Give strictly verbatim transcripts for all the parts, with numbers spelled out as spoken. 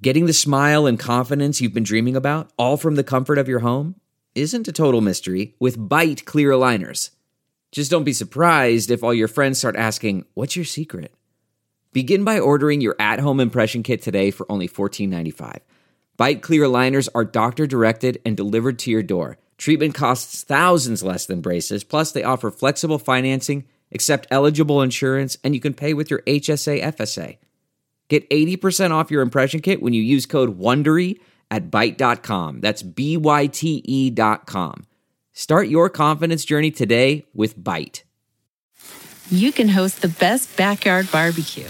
Getting the smile and confidence you've been dreaming about, all from the comfort of your home, isn't a total mystery with Byte clear aligners. Just don't be surprised if all your friends start asking, "What's your secret?" Begin by ordering your at-home impression kit today for only fourteen ninety-five. Byte clear aligners are doctor-directed and delivered to your door. Treatment costs thousands less than braces, plus they offer flexible financing, accept eligible insurance, and you can pay with your H S A F S A. Get eighty percent off your impression kit when you use code WONDERY at byte dot com. That's B Y T E dot com. Start your confidence journey today with Byte. You can host the best backyard barbecue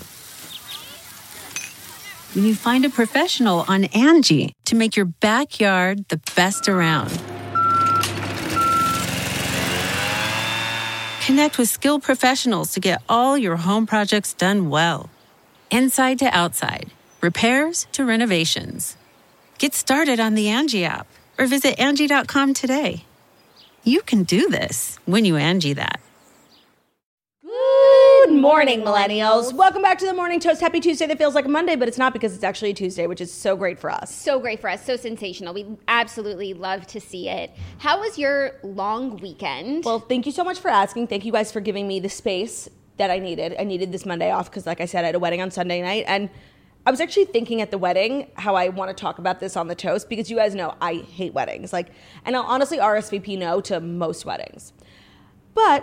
when you find a professional on Angie to make your backyard the best around. Connect with skilled professionals to get all your home projects done well. Inside to outside, repairs to renovations. Get started on the Angie app or visit Angie dot com today. You can do this when you Angie that. Good morning, millennials. Welcome back to the Morning Toast. Happy Tuesday that feels like a Monday, but it's not because it's actually a Tuesday, which is so great for us. So great for us. So sensational. We absolutely love to see it. How was your long weekend? Well, thank you so much for asking. Thank you guys for giving me the space that I needed. I needed this Monday off because, like I said, I had a wedding on Sunday night. And I was actually thinking at the wedding how I want to talk about this on the toast because you guys know I hate weddings. Like, and I'll honestly R S V P no to most weddings. But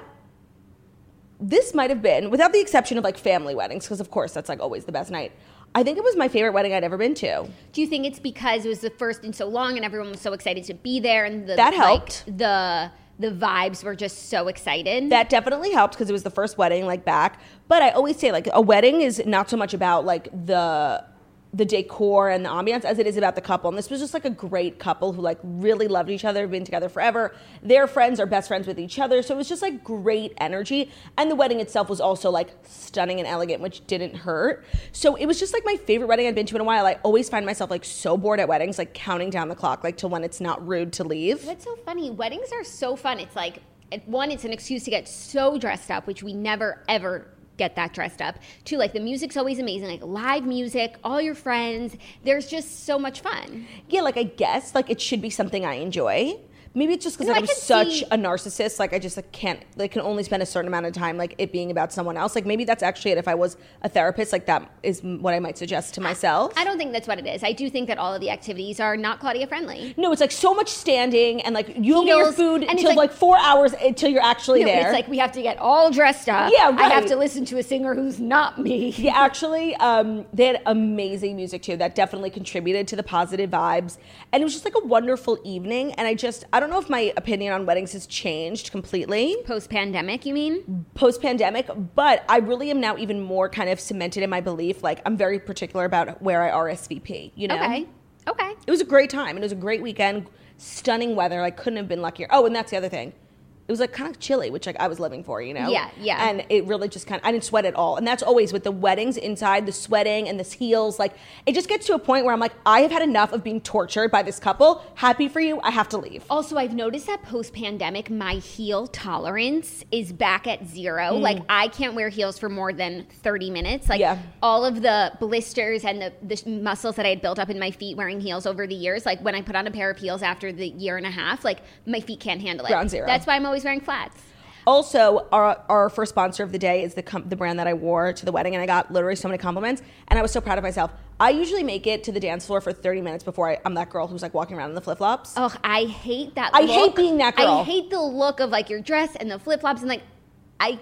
this might have been, without the exception of like family weddings, because of course that's like always the best night, I think it was my favorite wedding I'd ever been to. Do you think it's because it was the first in so long and everyone was so excited to be there and the that helped like, the the vibes were just so excited? That definitely helped because it was the first wedding like back. But I always say like a wedding is not so much about like the the decor and the ambiance as it is about the couple. And this was just like a great couple who like really loved each other, been together forever. Their friends are best friends with each other. So it was just like great energy. And the wedding itself was also like stunning and elegant, which didn't hurt. So it was just like my favorite wedding I'd been to in a while. I always find myself like so bored at weddings, like counting down the clock, like till when it's not rude to leave. That's so funny. Weddings are so fun. It's like, one, it's an excuse to get so dressed up, which we never ever get that dressed up. Two, like the music's always amazing, like live music, all your friends. There's just so much fun. Yeah, like I guess like it should be something I enjoy. Maybe it's just because No, like, I I'm could such see- a narcissist. Like I just like can't like can only spend a certain amount of time like it being about someone else. Like maybe that's actually it. If I was a therapist, like that is what I might suggest to myself. I don't think that's what it is. I do think that all of the activities are not Claudia friendly. No, it's like so much standing and like you don't get your Heels, food and it's until like, like- four hours until you're actually No, but there. it's like we have to get all dressed up. Yeah, I have right. to listen to a singer who's not me. Yeah, actually, um, they had amazing music too. That definitely contributed to the positive vibes. And it was just like a wonderful evening. And I just, I don't know if my opinion on weddings has changed completely. Post-pandemic, you mean? Post-pandemic, but I really am now even more kind of cemented in my belief. Like, I'm very particular about where I R S V P, you know? Okay. Okay. It was a great time. And it was a great weekend. Stunning weather. I couldn't have been luckier. Oh, and that's the other thing. It was like kind of chilly, which like I was living for, you know? Yeah, yeah. And it really just kind of, I didn't sweat at all. And that's always with the weddings inside, the sweating and the heels. Like it just gets to a point where I'm like, I have had enough of being tortured by this couple. Happy for you. I have to leave. Also, I've noticed that post-pandemic, my heel tolerance is back at zero. Like I can't wear heels for more than thirty minutes. Like Yeah. all of the blisters and the, the muscles that I had built up in my feet wearing heels over the years, like when I put on a pair of heels after the year and a half, like my feet can't handle it. Ground zero. That's why I'm always wearing flats. Also, our our first sponsor of the day is the com- the brand that I wore to the wedding, and I got literally so many compliments, and I was so proud of myself. I usually make it to the dance floor for thirty minutes before I, I'm that girl who's like walking around in the flip-flops. Ugh, I hate that I look. hate being that girl. I hate the look of like your dress and the flip-flops and like, I,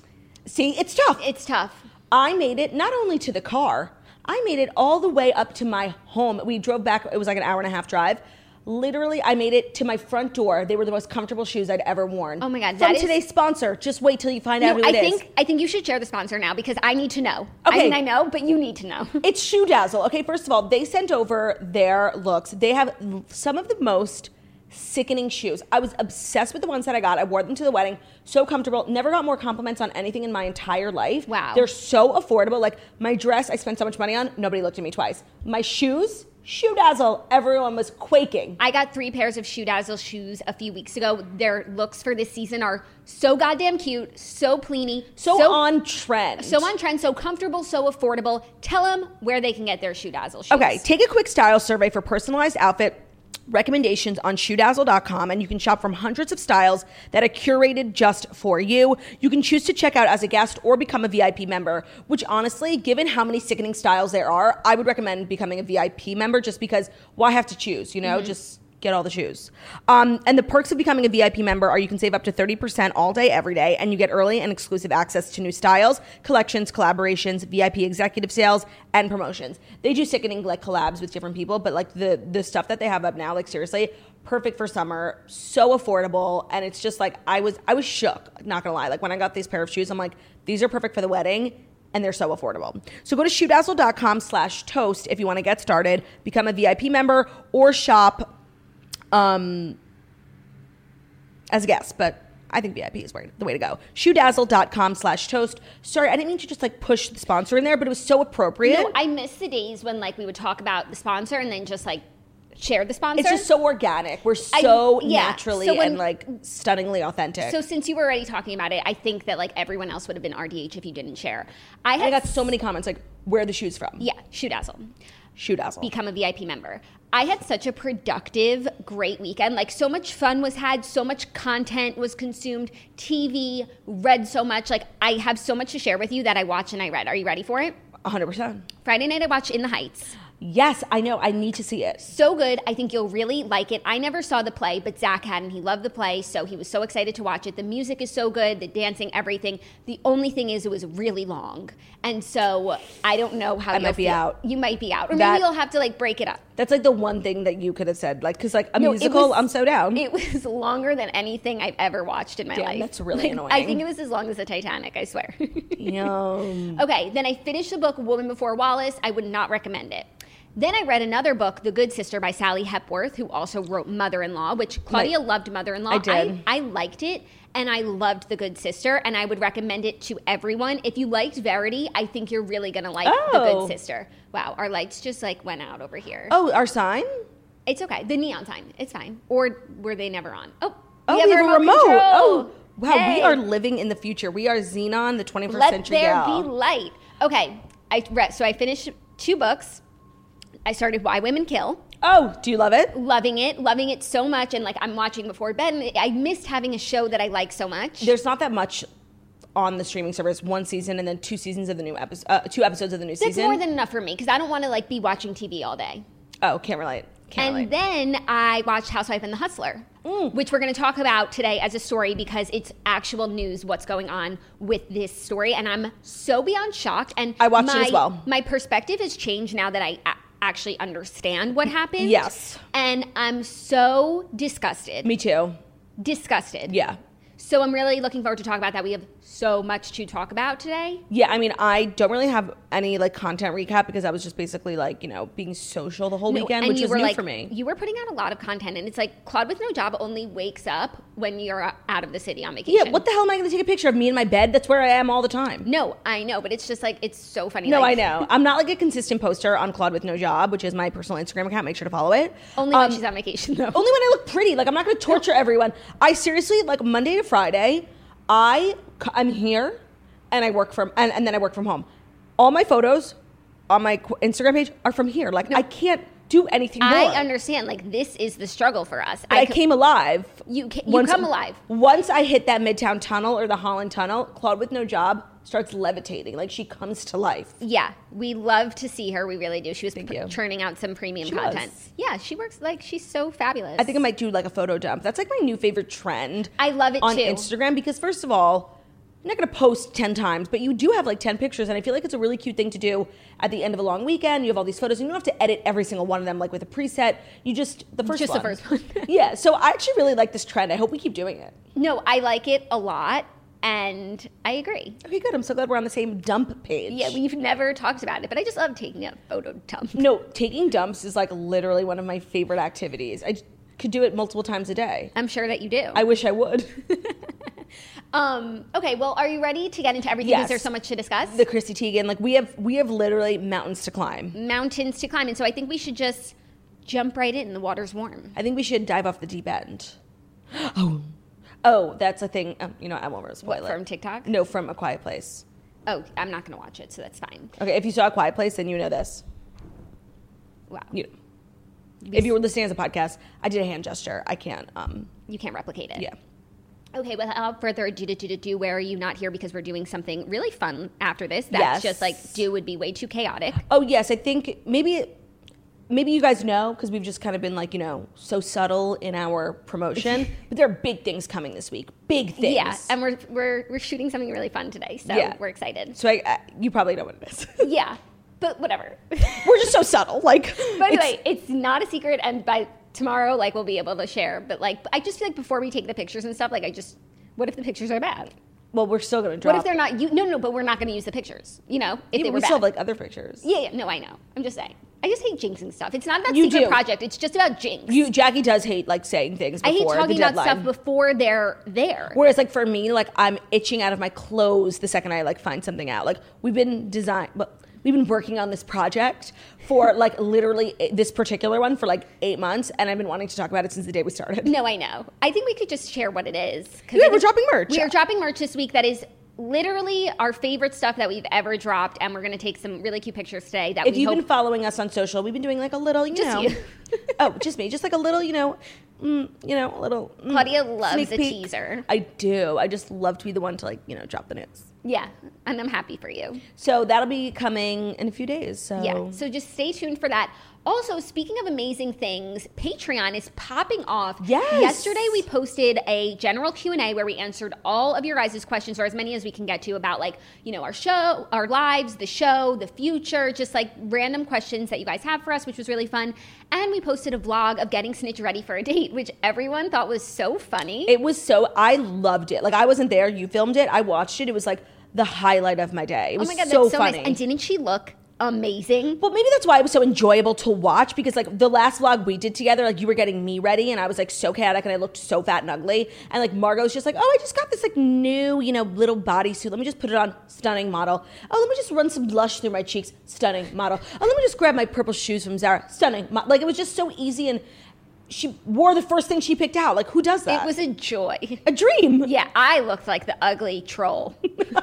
See, it's tough. it's tough. I made it not only to the car, I made it all the way up to my home. We drove back, it was like an hour and a half drive. Literally, I made it to my front door. They were the most comfortable shoes I'd ever worn. Oh my God, From that is- today's sponsor. Just wait till you find No, out who I it is. think I think you should share the sponsor now because I need to know. I Okay. mean, I know, but you need to know. It's Shoe Dazzle. Okay, first of all, they sent over their looks. They have some of the most sickening shoes. I was obsessed with the ones that I got. I wore them to the wedding. So comfortable. Never got more compliments on anything in my entire life. Wow. They're so affordable. Like my dress, I spent so much money on. Nobody looked at me twice. My shoes, Shoe Dazzle. Everyone was quaking. I got three pairs of Shoe Dazzle shoes a few weeks ago. Their looks for this season are so goddamn cute, so pleeny, So, so on trend. So on trend, so comfortable, so affordable. Tell them where they can get their Shoe Dazzle shoes. Okay, take a quick style survey for personalized outfit recommendations on shoe dazzle dot com, and you can shop from hundreds of styles that are curated just for you. You can choose to check out as a guest or become a V I P member, which honestly, given how many sickening styles there are, I would recommend becoming a V I P member just because why have to choose, you know? Mm-hmm. Just get all the shoes. Um, and the perks of becoming a V I P member are you can save up to thirty percent all day, every day, and you get early and exclusive access to new styles, collections, collaborations, V I P executive sales, and promotions. They do sickening like collabs with different people, but like the the stuff that they have up now, like seriously, perfect for summer, so affordable, and it's just like I was I was shook, not gonna lie. Like when I got these pair of shoes, I'm like, these are perfect for the wedding. And they're so affordable. So go to shoe dazzle dot com slash toast if you want to get started, become a V I P member, or shop Um, as a guest, but I think V I P is the way to go. shoe dazzle dot com slash toast. Sorry, I didn't mean to just like push the sponsor in there, but it was so appropriate. No, I miss the days when like we would talk about the sponsor and then just like share the sponsor. It's just so organic. We're so I, yeah. naturally so when, and like stunningly authentic. So since you were already talking about it, I think that like everyone else would have been R D H if you didn't share. I, had I got so many comments like, where are the shoes from? Yeah, Shoe Dazzle. Shoe Dazzle. Become a V I P member. I had such a productive, great weekend. Like so much fun was had, so much content was consumed, T V, read so much. Like I have so much to share with you that I watched and I read. Are you ready for it? one hundred percent. Friday night I watched In the Heights. Yes, I know. I need to see it. So good. I think you'll really like it. I never saw the play, but Zach had, and he loved the play, so he was so excited to watch it. The music is so good, the dancing, everything. The only thing is it was really long. And so I don't know how I you'll might be feel. out. You might be out. Or That- maybe you'll have to like break it up. That's like the one thing that you could have said. Like, because like a No, it musical, was- I'm so down. It was longer than anything I've ever watched in my Damn, life. that's really Like, annoying. I think it was as long as the Titanic, I swear. Yum. Okay, then I finished the book Woman Before Wallace. I would not recommend it. Then I read another book, The Good Sister by Sally Hepworth, who also wrote Mother-in-Law, which Claudia My- loved Mother-in-Law. I did. I, I liked it, and I loved The Good Sister, and I would recommend it to everyone. If you liked Verity, I think you're really going to like The Oh. Good Sister. Wow, our lights just like went out over here. Oh, our sign? It's okay. The neon sign. It's fine. Or were they never on? Oh, Oh, we have a remote. control. Oh, wow. Hey. We are living in the future. We are Xenon, the twenty-first Let century there gal. be light. Okay, I read. So I finished two books. I started Why Women Kill. Oh, do you love it? Loving it, loving it so much, and like I'm watching before bed. And I missed having a show that I like so much. There's not that much on the streaming service. One season and then two seasons of the new episode. Uh, two episodes of the new That's season. more than enough for me because I don't want to like be watching T V all day. Oh, can't relate. Can't And relate. then I watched Housewife and the Hustler, Mm. which we're going to talk about today as a story because it's actual news, what's going on with this story. And I'm so beyond shocked. And I watched it my, as well. My perspective has changed now that I a- actually understand what happened. Yes. And I'm so disgusted. Me too. Disgusted. Yeah. So I'm really looking forward to talk about that. We have so much to talk about today. Yeah, I mean, I don't really have any like content recap because I was just basically like, you know, being social the whole No, weekend, and which you was were new like, for me. You were putting out a lot of content, and it's like Claude with no job only wakes up when you're out of the city on vacation. Yeah, what the hell am I going to take a picture of me in my bed? That's where I am all the time. No, I know, but it's just like it's so funny. No, like, I know. I'm not like a consistent poster on Claude with no job, which is my personal Instagram account. Make sure to follow it. Only when Um, she's on vacation, though. Only when I look pretty. Like, I'm not going to torture everyone. I seriously, like, Monday to Friday, I, I'm here and I work from, and, and then I work from home. All my photos on my qu- Instagram page are from here. Like, I can't do anything more. I understand. Like this is the struggle for us. But I, c- came alive. You ca- you come alive. Once I hit that Midtown Tunnel or the Holland Tunnel, Claude with no job starts levitating. Like, she comes to life. Yeah, we love to see her. We really do. She was Thank pr- you. churning out some premium She content. was. Yeah, she works like she's so fabulous. I think I might do like a photo dump. That's like my new favorite trend. I love it on too. Instagram because first of all, I'm not going to post ten times, but you do have like ten pictures, and I feel like it's a really cute thing to do at the end of a long weekend. You have all these photos, and you don't have to edit every single one of them like with a preset. You just the first Just the one. first one. Yeah, so I actually really like this trend. I hope we keep doing it. No, I like it a lot, and I agree. Okay, good. I'm so glad we're on the same dump page. Yeah, we've never talked about it, but I just love taking a photo dump. No, taking dumps is like literally one of my favorite activities. I could do it multiple times a day. I'm sure that you do. I wish I would. um, okay, well, are you ready to get into everything? Yes. Because there's so much to discuss. The Chrissy Teigen, like we have, we have literally mountains to climb. Mountains to climb. And so I think we should just jump right in. The water's warm. I think we should dive off the deep end. Oh, oh, that's a thing. Um, you know, I won't spoil What, it. from TikTok? No, from A Quiet Place. Oh, I'm not going to watch it, so that's fine. Okay, if you saw A Quiet Place, then you know this. Wow. You know. If you were listening as a podcast, I did a hand gesture. I can't. Um, You can't replicate it. yeah. Okay, without further ado, do, do, do, do, where are you not here because we're doing something really fun after this? That's Yes. just like do would be way too chaotic. Oh yes, I think maybe maybe you guys know because we've just kind of been like you know so subtle in our promotion, but there are big things coming this week. Big things. Yeah, and we're we're we're shooting something really fun today, so Yeah. we're excited. So I, I, you probably know what it is. Yeah, but whatever. We're just so subtle. Like, But anyway, it's, it's not a secret, and by tomorrow, like we'll be able to share. But like, I just feel like before we take the pictures and stuff, like I just, what if the pictures are bad? well, we're still gonna drop. What if they're not? You no, no, but we're not going to use the pictures. You know, if Yeah, they were we bad. still have like other pictures. yeah, yeah, no, I know. I'm just saying. I just hate jinxing stuff. It's not about You secret do. project. It's just about jinx. You, Jackie does hate like saying things I hate before talking the about deadline. stuff before they're there. Whereas like for me, like I'm itching out of my clothes the second I like find something out. Like we've been design, but we've been working on this project for like literally this particular one for like eight months, and I've been wanting to talk about it since the day we started. No, I know. I think we could just share what it is. 'Cause Yeah, I we're think dropping merch. We are dropping merch this week that is literally our favorite stuff that we've ever dropped, and we're going to take some really cute pictures today. That If we you've hope been following us on social, we've been doing like a little, you Just know, you. oh, just me, just like a little, you know, mm, you know, a little. Mm, Claudia loves sneak a peek. teaser. I do. I just love to be the one to like, you know, drop the news. Yeah, and I'm happy for you. So that'll be coming in a few days. So Yeah, so just stay tuned for that. Also, speaking of amazing things, Patreon is popping off. Yes. Yesterday we posted a general Q and A where we answered all of your guys' questions, or as many as we can get to, about like, you know, our show, our lives, the show, the future, just like random questions that you guys have for us, which was really fun. And we posted a vlog of getting Snitch ready for a date, which everyone thought was so funny. it was so, I loved it. Like I wasn't there. You filmed it. I watched it. It was like the highlight of my day. It oh was my God, so that's so funny. nice. And didn't she look amazing? But maybe that's why it was so enjoyable to watch, because like the last vlog we did together, like you were getting me ready and I was like so chaotic and I looked so fat and ugly. And like Margot's just like, oh, I just got this like new, you know, little bodysuit. Let me just put it on. Stunning model. Oh, let me just run some blush through my cheeks. Stunning model. Oh, let me just grab my purple shoes from Zara. Stunning. Mo-. Like it was just so easy, and she wore the first thing she picked out. Like who does that? It was a joy. a dream. Yeah, I looked like the ugly troll.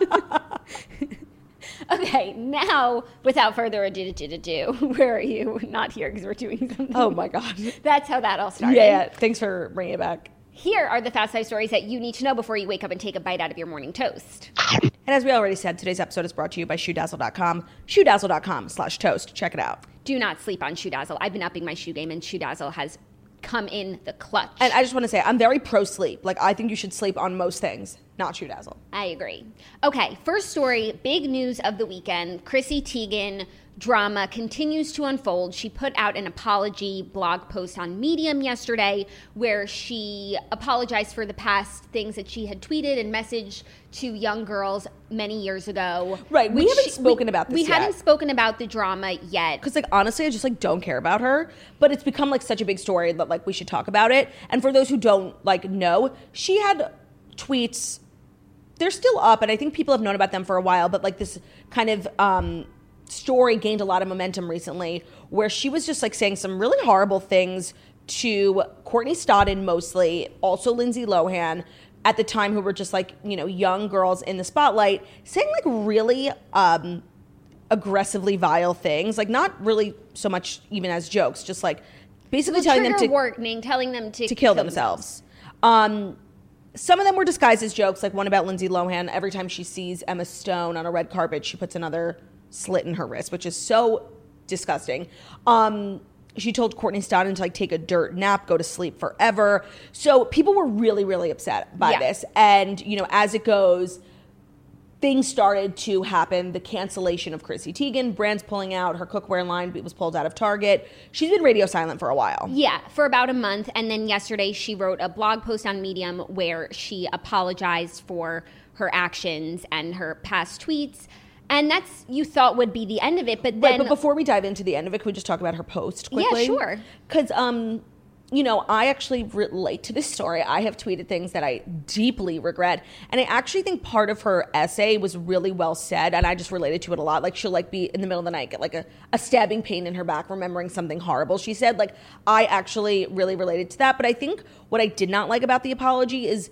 Okay, now, without further ado, do, do, do, where are you? Not here because we're doing something. Oh my God. That's how that all started. Yeah, yeah. Thanks for bringing it back. Here are the fast five stories that you need to know before you wake up and take a bite out of your morning toast. And as we already said, today's episode is brought to you by shoe dazzle dot com. shoe dazzle dot com slash toast. Check it out. Do not sleep on Shoe Dazzle. I've been upping my shoe game, and Shoe Dazzle has come in the clutch. And I just want to say, I'm very pro sleep. Like, I think you should sleep on most things, not shoe dazzle. I agree. Okay, first story, big news of the weekend. Chrissy Teigen drama continues to unfold. She put out an apology blog post on Medium yesterday where she apologized for the past things that she had tweeted and messaged to young girls many years ago. Right, we which haven't spoken we- about this We yet. haven't spoken about the drama yet. Because, like, honestly, I just, like, don't care about her. But it's become, like, such a big story that, like, we should talk about it. And for those who don't, like, know, she had tweets. They're still up, and I think people have known about them for a while. But, like, this kind of um, story gained a lot of momentum recently where she was just, like, saying some really horrible things to Courtney Stodden mostly, also Lindsay Lohan, at the time, who were just, like, you know, young girls in the spotlight, saying, like, really um, aggressively vile things. Like, not really so much even as jokes, just, like, basically Well, telling them trigger to, warning, telling them to, to kill themselves. Um, some of them were disguised as jokes, like one about Lindsay Lohan. Every time she sees Emma Stone on a red carpet, she puts another slit in her wrist, which is so disgusting. Um, she told Courtney Stodden to like take a dirt nap, go to sleep forever. So people were really, really upset by Yeah. this. And, you know, as it goes, things started to happen. The cancellation of Chrissy Teigen, brands pulling out, her cookware line was pulled out of Target. She's been radio silent for a while. Yeah, for about a month. And then yesterday she wrote a blog post on Medium where she apologized for her actions and her past tweets. And that's, you thought would be the end of it, but then... Right, but before we dive into the end of it, can we just talk about her post quickly? Yeah, sure. Because um, you know, I actually relate to this story. I have tweeted things that I deeply regret. And I actually think part of her essay was really well said. And I just related to it a lot. Like, she'll like be in the middle of the night, get like a, a stabbing pain in her back, remembering something horrible she said. Like, I actually really related to that. But I think what I did not like about the apology is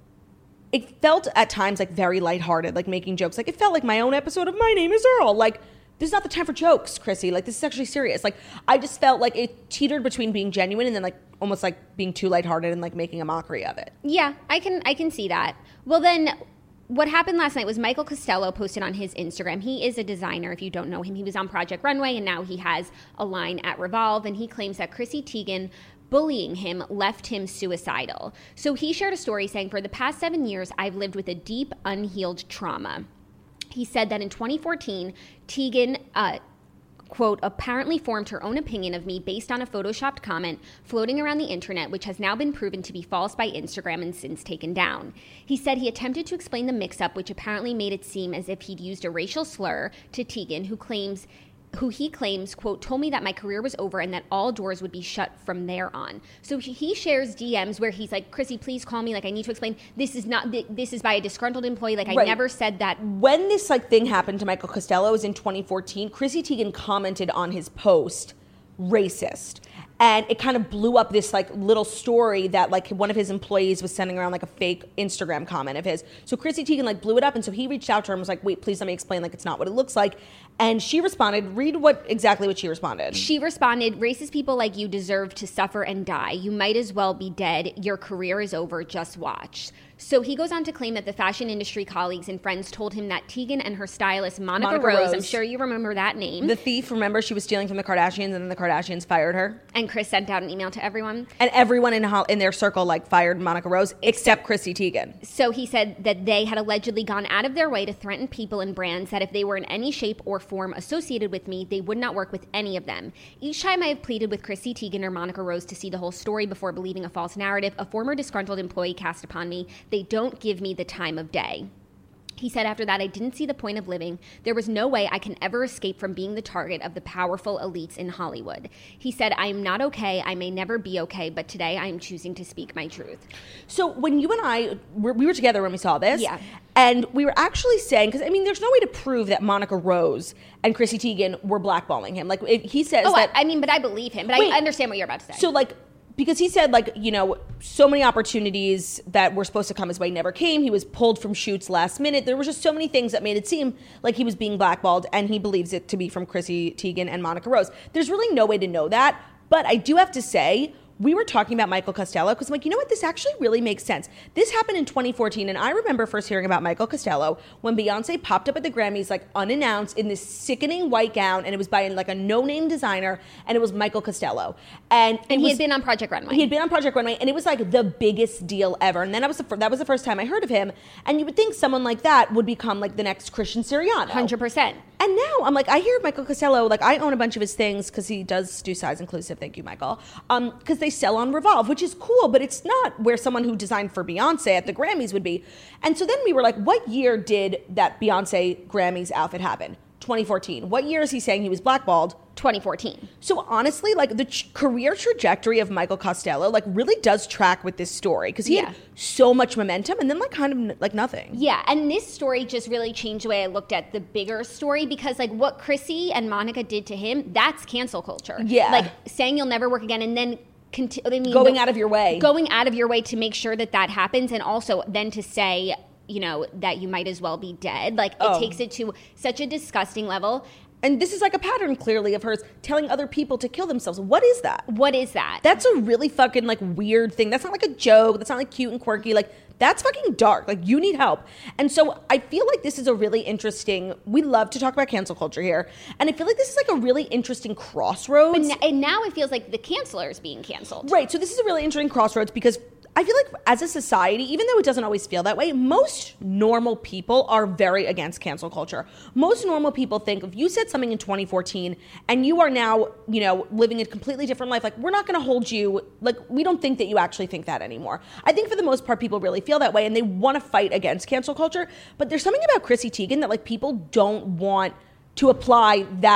it felt at times like very lighthearted, like making jokes. Like, it felt like my own episode of My Name is Earl. Like, this is not the time for jokes, Chrissy. Like, this is actually serious. Like, I just felt like it teetered between being genuine and then like almost like being too lighthearted and like making a mockery of it. Yeah, I can I can see that. Well, then what happened last night was Michael Costello posted on his Instagram. He is a designer, if you don't know him. He was on Project Runway, and now he has a line at Revolve, and he claims that Chrissy Teigen bullying him left him suicidal. So he shared a story saying, for the past seven years, I've lived with a deep, unhealed trauma. He said that in twenty fourteen, Teigen, uh, quote, apparently formed her own opinion of me based on a photoshopped comment floating around the internet, which has now been proven to be false by Instagram and since taken down. He said he attempted to explain the mix-up, which apparently made it seem as if he'd used a racial slur, to Teigen, who claims who he claims, quote, told me that my career was over and that all doors would be shut from there on. So he shares D Ms where he's like, Chrissy, please call me. Like, I need to explain. This is not, this is by a disgruntled employee. Like, I Right. never said that. When this like thing happened to Michael Costello, it was in twenty fourteen, Chrissy Teigen commented on his post, racist. And it kind of blew up this like little story that like one of his employees was sending around like a fake Instagram comment of his. So Chrissy Teigen like blew it up, and so he reached out to her and was like, wait, please let me explain, like it's not what it looks like. And she responded, read what exactly what she responded. She responded, racist people like you deserve to suffer and die. You might as well be dead. Your career is over. Just watch. So he goes on to claim that the fashion industry colleagues and friends told him that Teigen and her stylist, Monica, Monica Rose, Rose. I'm sure you remember that name. The thief, remember, she was stealing from the Kardashians, and then the Kardashians fired her. And Chris sent out an email to everyone. And everyone in ho- in their circle like fired Monica Rose except Chrissy Teigen. So he said that they had allegedly gone out of their way to threaten people and brands that if they were in any shape or form associated with me, they would not work with any of them. Each time I have pleaded with Chrissy Teigen or Monica Rose to see the whole story before believing a false narrative a former disgruntled employee cast upon me, they don't give me the time of day. He said after that, I didn't see the point of living. There was no way I can ever escape from being the target of the powerful elites in Hollywood. He said, I am not okay. I may never be okay, but today I am choosing to speak my truth. So when you and I, were, we were together when we saw this. Yeah. And we were actually saying, because I mean, there's no way to prove that Monica Rose and Chrissy Teigen were blackballing him. Like if he says Oh, that. I, I mean, but I believe him. But Wait. I understand what you're about to say. So like, because he said like, you know, so many opportunities that were supposed to come his way never came. He was pulled from shoots last minute. There were just so many things that made it seem like he was being blackballed, and he believes it to be from Chrissy Teigen and Monica Rose. There's really no way to know that, but I do have to say, we were talking about Michael Costello because I'm like, you know what? This actually really makes sense. This happened in twenty fourteen, and I remember first hearing about Michael Costello when Beyonce popped up at the Grammys like unannounced in this sickening white gown, and it was by like a no-name designer, and it was Michael Costello. And, and he was, had been on Project Runway. He had been on Project Runway, and it was like the biggest deal ever. And then I was the fir- that was the first time I heard of him. And you would think someone like that would become like the next Christian Siriano. one hundred percent. And now I'm like, I hear Michael Costello, like I own a bunch of his things because he does do size inclusive. Thank you, Michael. Um, because they sell on Revolve, which is cool, but it's not where someone who designed for Beyonce at the Grammys would be. And so then we were like, what year did that Beyonce Grammys outfit happen? twenty fourteen. What year is he saying he was blackballed? twenty fourteen. So honestly, like the ch- career trajectory of Michael Costello, like really does track with this story because he Yeah. had so much momentum and then like kind of n- like nothing. Yeah, and this story just really changed the way I looked at the bigger story because, like, what Chrissy and Monica did to him, that's cancel culture. Yeah. Like, saying you'll never work again and then... Conti- I mean, Going the- out of your way. Going out of your way to make sure that that happens, and also then to say, you know, that you might as well be dead. Like, it Oh. takes it to such a disgusting level. And this is like a pattern clearly of hers telling other people to kill themselves. What is that? What is that? That's a really fucking like weird thing. That's not like a joke. That's not like cute and quirky. Like that's fucking dark. Like you need help. And so I feel like this is a really interesting, we love to talk about cancel culture here. And I feel like this is like a really interesting crossroads. But n- and now it feels like the canceler is being canceled. Right. So this is a really interesting crossroads because I feel like as a society, even though it doesn't always feel that way, most normal people are very against cancel culture. Most normal people think if you said something in twenty fourteen and you are now, you know, living a completely different life, like we're not going to hold you, like we don't think that you actually think that anymore. I think for the most part, people really feel that way and they want to fight against cancel culture. But there's something about Chrissy Teigen that like people don't want to apply that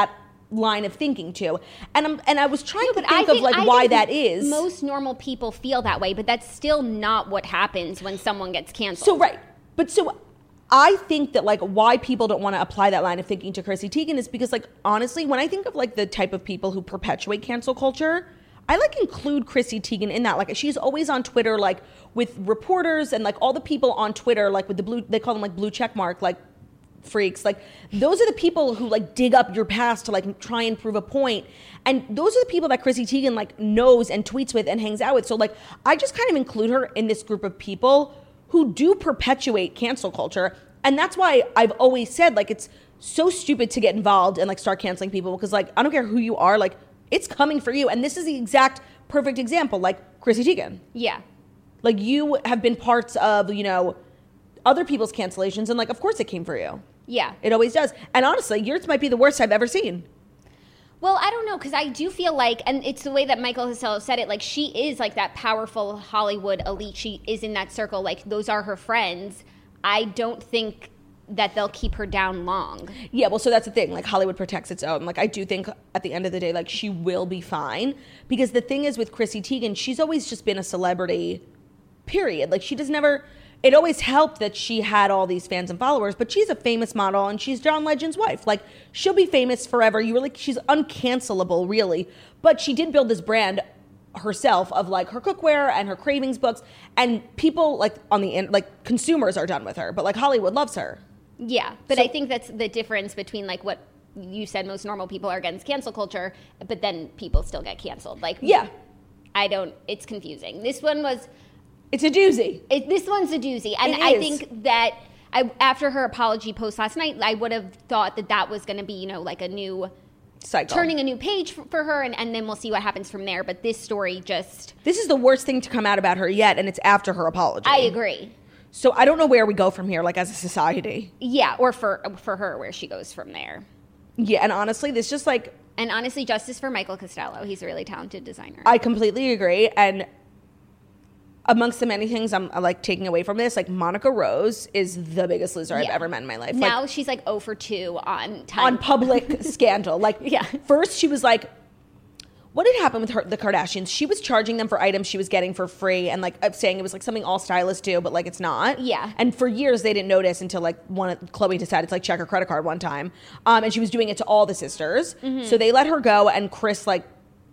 line of thinking to. And I'm, and I was trying No, to but think, I of like I why think that is. Most normal people feel that way, but that's still not what happens when someone gets canceled. So right. But so I think that like why people don't want to apply that line of thinking to Chrissy Teigen is because like honestly, when I think of like the type of people who perpetuate cancel culture, I like include Chrissy Teigen in that. Like she's always on Twitter like with reporters and like all the people on Twitter like with the blue, they call them like blue check mark like freaks. Like those are the people who like dig up your past to like try and prove a point. And those are the people that Chrissy Teigen like knows and tweets with and hangs out with. So like I just kind of include her in this group of people who do perpetuate cancel culture. And that's why I've always said, like, it's so stupid to get involved and, like, start canceling people because, like, I don't care who you are, like, it's coming for you. And this is the exact perfect example, like Chrissy Teigen. Yeah. Like, you have been parts of, you know, other people's cancellations, and, like, of course it came for you. Yeah. It always does. And honestly, yours might be the worst I've ever seen. Well, I don't know, because I do feel like, and it's the way that Michael Costello said it, like, she is, like, that powerful Hollywood elite. She is in that circle. Like, those are her friends. I don't think that they'll keep her down long. Yeah, well, so that's the thing. Like, Hollywood protects its own. Like, I do think at the end of the day, like, she will be fine. Because the thing is with Chrissy Teigen, she's always just been a celebrity, period. Like, she does never... It always helped that she had all these fans and followers, but she's a famous model and she's John Legend's wife. Like, she'll be famous forever. You really, she's uncancelable, really. But she did build this brand herself of like her cookware and her cravings books, and people like on the end, like consumers are done with her, but like Hollywood loves her. Yeah, but So- I think that's the difference between like what you said, most normal people are against cancel culture, but then people still get canceled. Like, Yeah, I don't, it's confusing. This one was... it's a doozy. It, this one's a doozy, and It I is. think that I, after her apology post last night, I would have thought that that was going to be, you know, like a new Cycle. turning a new page for, for her, and, and then we'll see what happens from there. But this story just, This is the worst thing to come out about her yet, and it's after her apology. I agree. So I don't know where we go from here, like as a society. Yeah, or for for her, where she goes from there. Yeah, and honestly, this just like And honestly, justice for Michael Costello. He's a really talented designer. I completely agree. And amongst the many things I'm uh, like taking away from this, like Monica Rose is the biggest loser I've Yeah. ever met in my life. now like, she's like oh for two on time. on public scandal. Like, Yeah. first she was like, what had happened with her, the Kardashians? She was charging them for items she was getting for free, and like uh, saying it was like something all stylists do, but like it's not. Yeah. And for years they didn't notice until like one Khloe decided to like check her credit card one time, um, and she was doing it to all the sisters. Mm-hmm. So they let her go, and Chris like.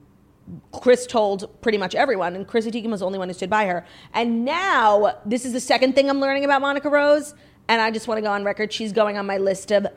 Chris told pretty much everyone, and Chrissy Teigen was the only one who stood by her. And now, this is the second thing I'm learning about Monica Rose, and I just want to go on record. She's going on my list of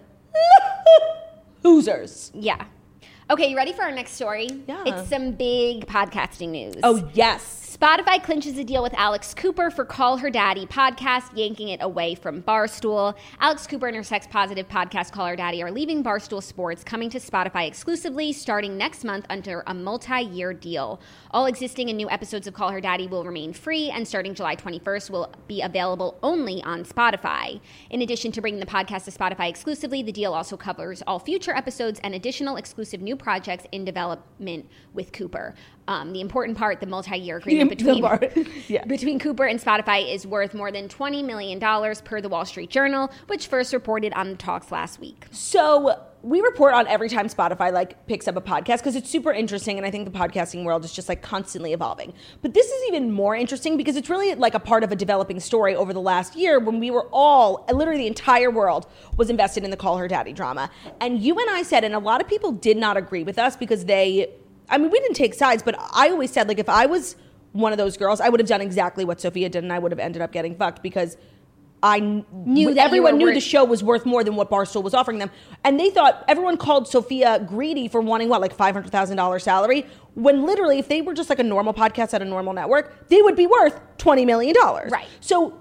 losers. Yeah. Okay, you ready for our next story? Yeah. It's some big podcasting news. Oh, yes. Spotify clinches a deal with Alex Cooper for Call Her Daddy podcast, yanking it away from Barstool. Alex Cooper and her sex-positive podcast Call Her Daddy are leaving Barstool Sports, coming to Spotify exclusively starting next month under a multi-year deal. All existing and new episodes of Call Her Daddy will remain free, and starting July twenty-first will be available only on Spotify. In addition to bringing the podcast to Spotify exclusively, the deal also covers all future episodes and additional exclusive new projects in development with Cooper. Um, the important part, the multi-year agreement The between, part, yeah. between Cooper and Spotify is worth more than twenty million dollars per the Wall Street Journal, which first reported on the talks last week. So we report on every time Spotify like picks up a podcast because it's super interesting, and I think the podcasting world is just like constantly evolving. But this is even more interesting because it's really like a part of a developing story over the last year when we were all, literally the entire world was invested in the Call Her Daddy drama. And you and I said, and a lot of people did not agree with us because they, I mean, we didn't take sides, but I always said, like, if I was one of those girls, I would have done exactly what Sophia did, and I would have ended up getting fucked because I knew that you everyone were knew worth- the show was worth more than what Barstool was offering them. And they thought, everyone called Sophia greedy for wanting, what, like five hundred thousand dollars salary? When literally, if they were just like a normal podcast at a normal network, they would be worth twenty million dollars. Right. So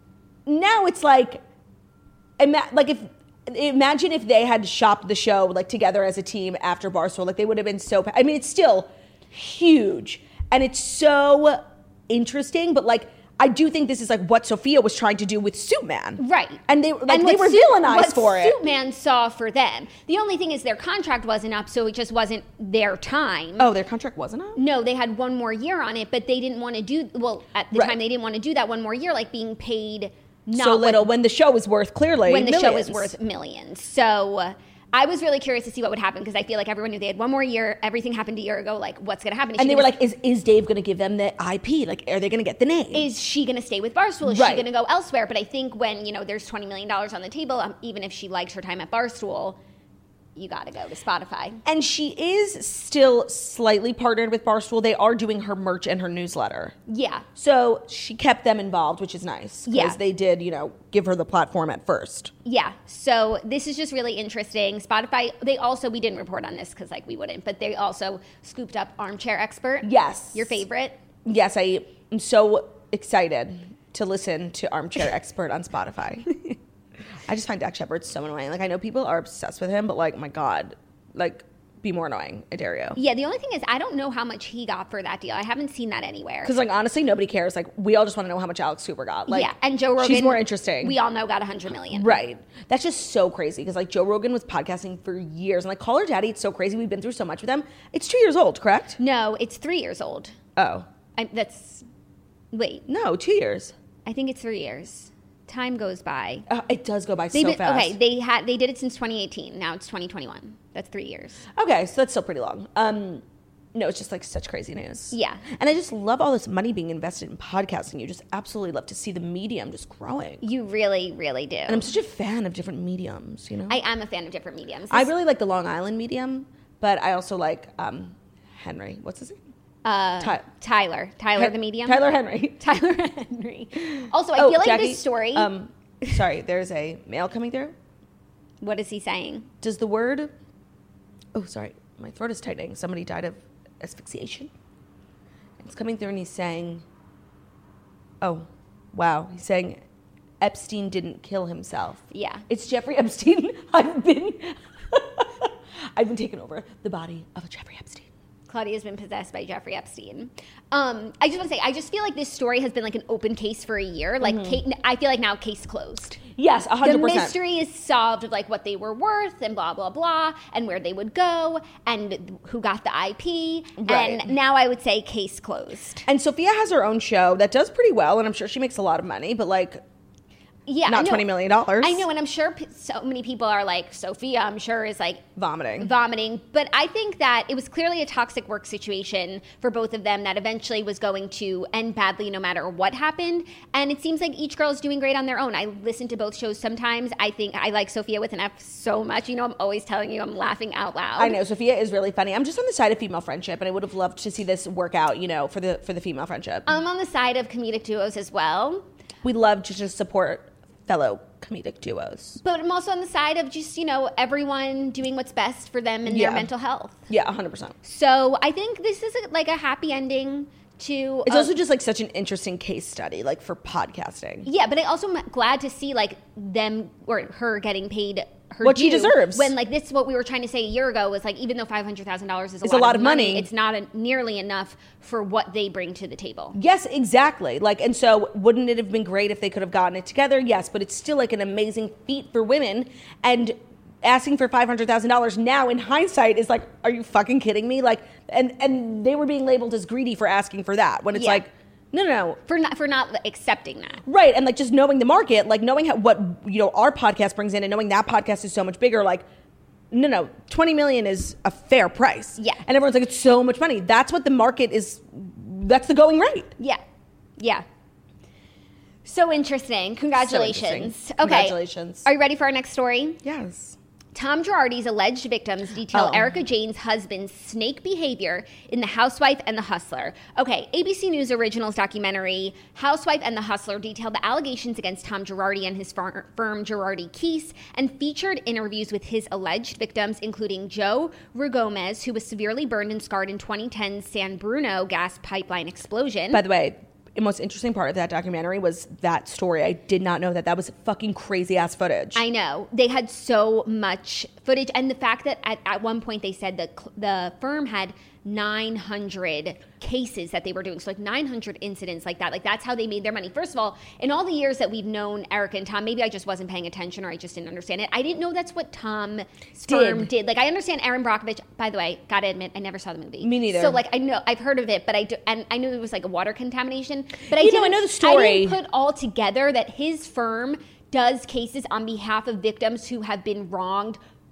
now it's like, ima- like if, imagine if they had shopped the show like together as a team after Barstool, like they would have been so, I mean, it's still huge. And it's so interesting, but like, I do think this is like what Sophia was trying to do with Suitman. Right. And they like And they what were Suit- villainized what for it. Suitman saw for them. The only thing is their contract wasn't up, so it just wasn't their time. Oh, their contract wasn't up? No, they had one more year on it, but they didn't want to do, well, at the Right. time they didn't want to do that one more year, like being paid not So what- little when the show was worth clearly when the show is millions. worth millions. So I was really curious to see what would happen because I feel like everyone knew they had one more year. Everything happened a year ago. Like, what's going to happen? Is And they gonna, were like, is, is Dave going to give them the I P? Like, are they going to get the name? is she going to stay with Barstool? Is Right. she going to go elsewhere? But I think when, you know, there's twenty million dollars on the table, um, even if she likes her time at Barstool, you got to go to Spotify. And she is still slightly partnered with Barstool. They are doing her merch and her newsletter. Yeah. So she kept them involved, which is nice. Because Yeah. they did, you know, give her the platform at first. Yeah. So this is just really interesting. Spotify, they also, we didn't report on this because, like, we wouldn't, but they also scooped up Armchair Expert. Yes. Your favorite. Yes, I am so excited to listen to Armchair Expert on Spotify. I just find Dax Shepard so annoying. Like, I know people are obsessed with him, but, like, my God, like, be more annoying. I dare you. Yeah, the only thing is I don't know how much he got for that deal. I haven't seen that anywhere. Because, like, honestly, nobody cares. Like, we all just want to know how much Alex Cooper got. Like, yeah, and Joe Rogan. She's more interesting. We all know got one hundred million. Right. That's just so crazy. Because, like, Joe Rogan was podcasting for years. And, like, Call Her Daddy, it's so crazy. We've been through so much with them. It's two years old, correct? No, it's three years old. Oh. I, that's, wait, No, two years. I think it's three years. Time goes by. Uh, it does go by They've so been, fast. okay, they had they did it since twenty eighteen. Now it's twenty twenty-one. That's three years. Okay, so that's still pretty long. Um, no, it's just like such crazy news. Yeah. And I just love all this money being invested in podcasting. You just absolutely love to see the medium just growing. You really, really do. And I'm such a fan of different mediums, you know? I am a fan of different mediums. I really like the Long Island medium, but I also like um, Henry. What's his name? uh, Ty- Tyler. Tyler the medium. Tyler Henry. Tyler Henry. Also, I Oh, feel like Jackie, this story. Um, sorry, there's a mail coming through. What is he saying? Does the word... Oh, sorry. My throat is tightening. Somebody died of asphyxiation. It's coming through and he's saying... Oh, wow. He's saying Epstein didn't kill himself. Yeah. It's Jeffrey Epstein. I've been... I've been taken over the body of Jeffrey Epstein. Claudia's been possessed by Jeffrey Epstein. Um, I just want to say, I just feel like this story has been like an open case for a year. Like, Mm-hmm. Kate, I feel like now case closed. Yes, one hundred percent. The mystery is solved of like what they were worth and blah, blah, blah, and where they would go and who got the I P. Right. And now I would say case closed. And Sophia has her own show that does pretty well, and I'm sure she makes a lot of money, but like... Yeah, Not I know. twenty million dollars. I know, and I'm sure p- so many people are like, Sophia, I'm sure, is like Vomiting. vomiting. But I think that it was clearly a toxic work situation for both of them that eventually was going to end badly no matter what happened. And it seems like each girl is doing great on their own. I listen to both shows sometimes. I think I like Sophia with an F so much. You know, I'm always telling you I'm laughing out loud. I know, Sophia is really funny. I'm just on the side of female friendship, and I would have loved to see this work out, you know, for the for the female friendship. I'm on the side of comedic duos as well. We love to just support fellow comedic duos. But I'm also on the side of just, you know, everyone doing what's best for them and Yeah. their mental health. Yeah, one hundred percent. So I think this is a, like a happy ending to... It's uh, also just like such an interesting case study, like for podcasting. yeah, but I also am glad to see like them or her getting paid her What she due, deserves. When like this, what we were trying to say a year ago was like, even though five hundred thousand dollars is a, It's lot, a lot of of money, money. it's not a, nearly enough for what they bring to the table. Yes, exactly. Like, and so wouldn't it have been great if they could have gotten it together? Yes, but it's still like an amazing feat for women. And asking for five hundred thousand dollars now in hindsight is like, are you fucking kidding me? Like, and, and they were being labeled as greedy for asking for that when it's Yeah. like, no, no, no. For not for not accepting that. Right. And like just knowing the market, like knowing how, what, you know, our podcast brings in and knowing that podcast is so much bigger, like, no, no, twenty million is a fair price. Yeah. And everyone's like, it's so much money. That's what the market is. That's the going rate. Yeah, yeah. So interesting. Congratulations. So interesting. Okay. Congratulations. Are you ready for our next story? Yes. Tom Girardi's alleged victims detail Oh. Erica Jane's husband's snake behavior in The Housewife and the Hustler. Okay, A B C News Originals documentary Housewife and the Hustler detailed the allegations against Tom Girardi and his fir- firm Girardi Keese and featured interviews with his alleged victims, including Joe Rugomez, who was severely burned and scarred in twenty ten's San Bruno gas pipeline explosion. By the way, the most interesting part of that documentary was that story. I did not know that. That was fucking crazy ass footage. I know. They had so much footage. And the fact that at, at one point they said that cl- the firm had nine hundred cases that they were doing. So like nine hundred incidents like that. Like that's how they made their money. First of all, in all the years that we've known Erica and Tom, maybe I just wasn't paying attention or I just didn't understand it. I didn't know that's what Tom's firm Did. did. Like I understand Aaron Brockovich. By the way, gotta admit, I never saw the movie. Me neither. So like I know, I've heard of it, but I do, and I knew it was like a water contamination. But I You know, I didn't- know the story. I didn't put all together that his firm does cases on behalf of victims who have been wronged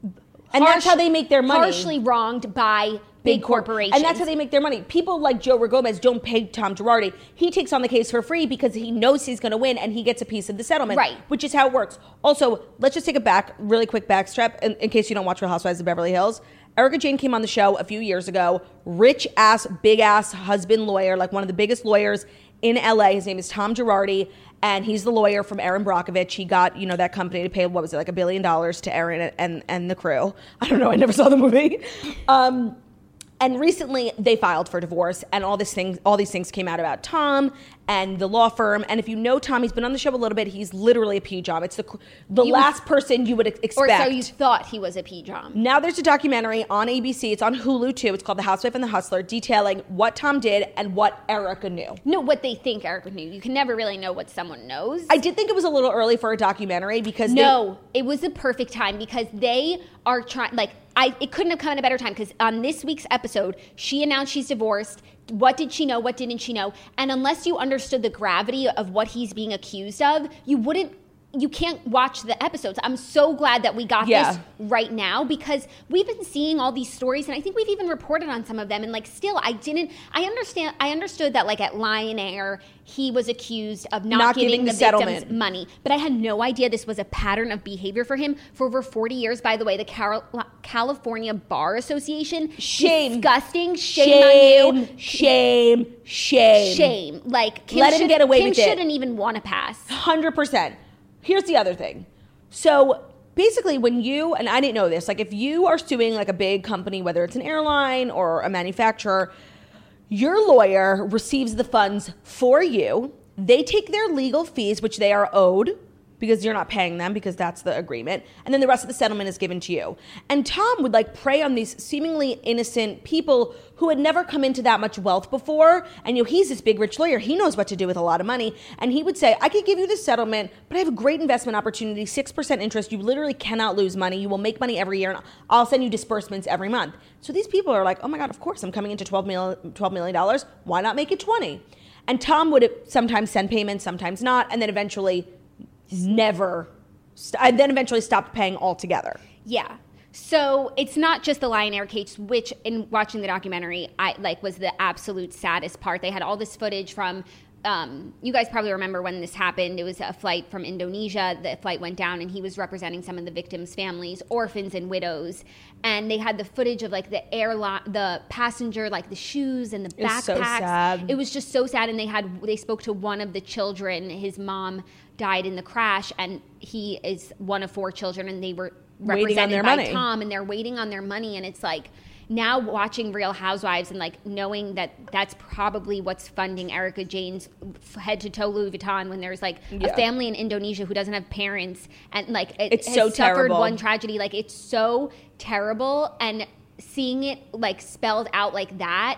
And that's how they make their money. Partially wronged by big corporations. And that's how they make their money. People like Joe Gomez don't pay Tom Girardi. He takes on the case for free because he knows he's going to win and he gets a piece of the settlement. Right. Which is how it works. Also, let's just take a back, really quick backstrap in, in case you don't watch Real Housewives of Beverly Hills. Erika Jayne came on the show a few years ago. Rich ass, big ass husband lawyer, like one of the biggest lawyers in L A. His name is Tom Girardi. And he's the lawyer from Erin Brockovich. He got, you know, that company to pay, what was it, like a billion dollars to Erin and, and the crew. I don't know. I never saw the movie. Um, And recently they filed for divorce and all this things, all these things came out about Tom and the law firm. And if you know Tom, he's been on the show a little bit. He's literally a P job. It's the the You last would- person you would expect. Or so you thought he was a P job. Now there's a documentary on A B C. It's on Hulu too. It's called The Housewife and the Hustler, detailing what Tom did and what Erika knew. No, what they think Erika knew. You can never really know what someone knows. I did think it was a little early for a documentary because No, it was the perfect time because they are trying, like, I it couldn't have come at a better time because on this week's episode, she announced she's divorced. What did she know? What didn't she know? And unless you understood the gravity of what he's being accused of, you wouldn't, you can't watch the episodes. I'm so glad that we got Yeah. this right now because we've been seeing all these stories and I think we've even reported on some of them. And like, still, I didn't, I understand, I understood that like at Lion Air, he was accused of not, Not giving, giving the, the victims settlement. money. But I had no idea this was a pattern of behavior for him for over forty years. By the way, the Cal- California Bar Association, Shame. disgusting, shame, on you. shame, shame, shame. Shame. Like, Kim Let him should- get away Kim with it. shouldn't even want to pass. one hundred percent. Here's the other thing. So basically when you, and I didn't know this, like if you are suing like a big company, whether it's an airline or a manufacturer, your lawyer receives the funds for you. They take their legal fees, which they are owed because you're not paying them because that's the agreement. And then the rest of the settlement is given to you. And Tom would like prey on these seemingly innocent people who had never come into that much wealth before. And you know, he's this big rich lawyer. He knows what to do with a lot of money. And he would say, I could give you this settlement, but I have a great investment opportunity, six percent interest. You literally cannot lose money. You will make money every year and I'll send you disbursements every month. So these people are like, oh my God, of course I'm coming into twelve million dollars. Why not make it twenty? And Tom would sometimes send payments, sometimes not. And then eventually never, st- and then eventually stopped paying altogether. Yeah. So it's not just the Lion Air case, which in watching the documentary, I like was the absolute saddest part. They had all this footage from, um, you guys probably remember when this happened. It was a flight from Indonesia. The flight went down and he was representing some of the victims' families, orphans and widows. And they had the footage of like the airline, the passenger, like the shoes and the It was backpacks. so sad. It was just so sad. And they had, they spoke to one of the children. His mom died in the crash and he is one of four children and they were Waiting on represented their by money. Tom and they're waiting on their money. And it's like now watching Real Housewives and like knowing that that's probably what's funding Erika Jayne's head to toe Louis Vuitton when there's like Yeah. a family in Indonesia who doesn't have parents and like it It's has so suffered terrible. one tragedy. Like it's so terrible and seeing it like spelled out like that,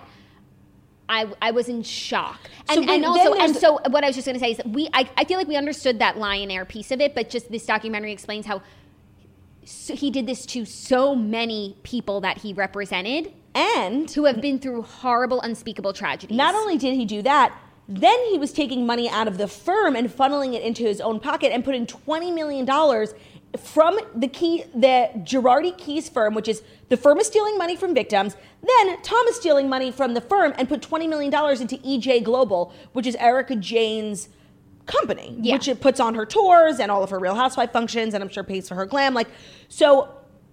I, I was in shock. So, And, but and then also, there's- and so what I was just going to say is that we, I, I feel like we understood that Lion Air piece of it, but just this documentary explains how so he did this to so many people that he represented And who have been through horrible, unspeakable tragedies. not only did he do that, then he was taking money out of the firm and funneling it into his own pocket and putting twenty million dollars from the key, the Girardi Keys firm, which is the firm is stealing money from victims. Then Tom is stealing money from the firm and put twenty million dollars into E J Global, which is Erika Jayne's company, Yeah. which it puts on her tours and all of her Real Housewife functions, and I'm sure pays for her glam. Like, so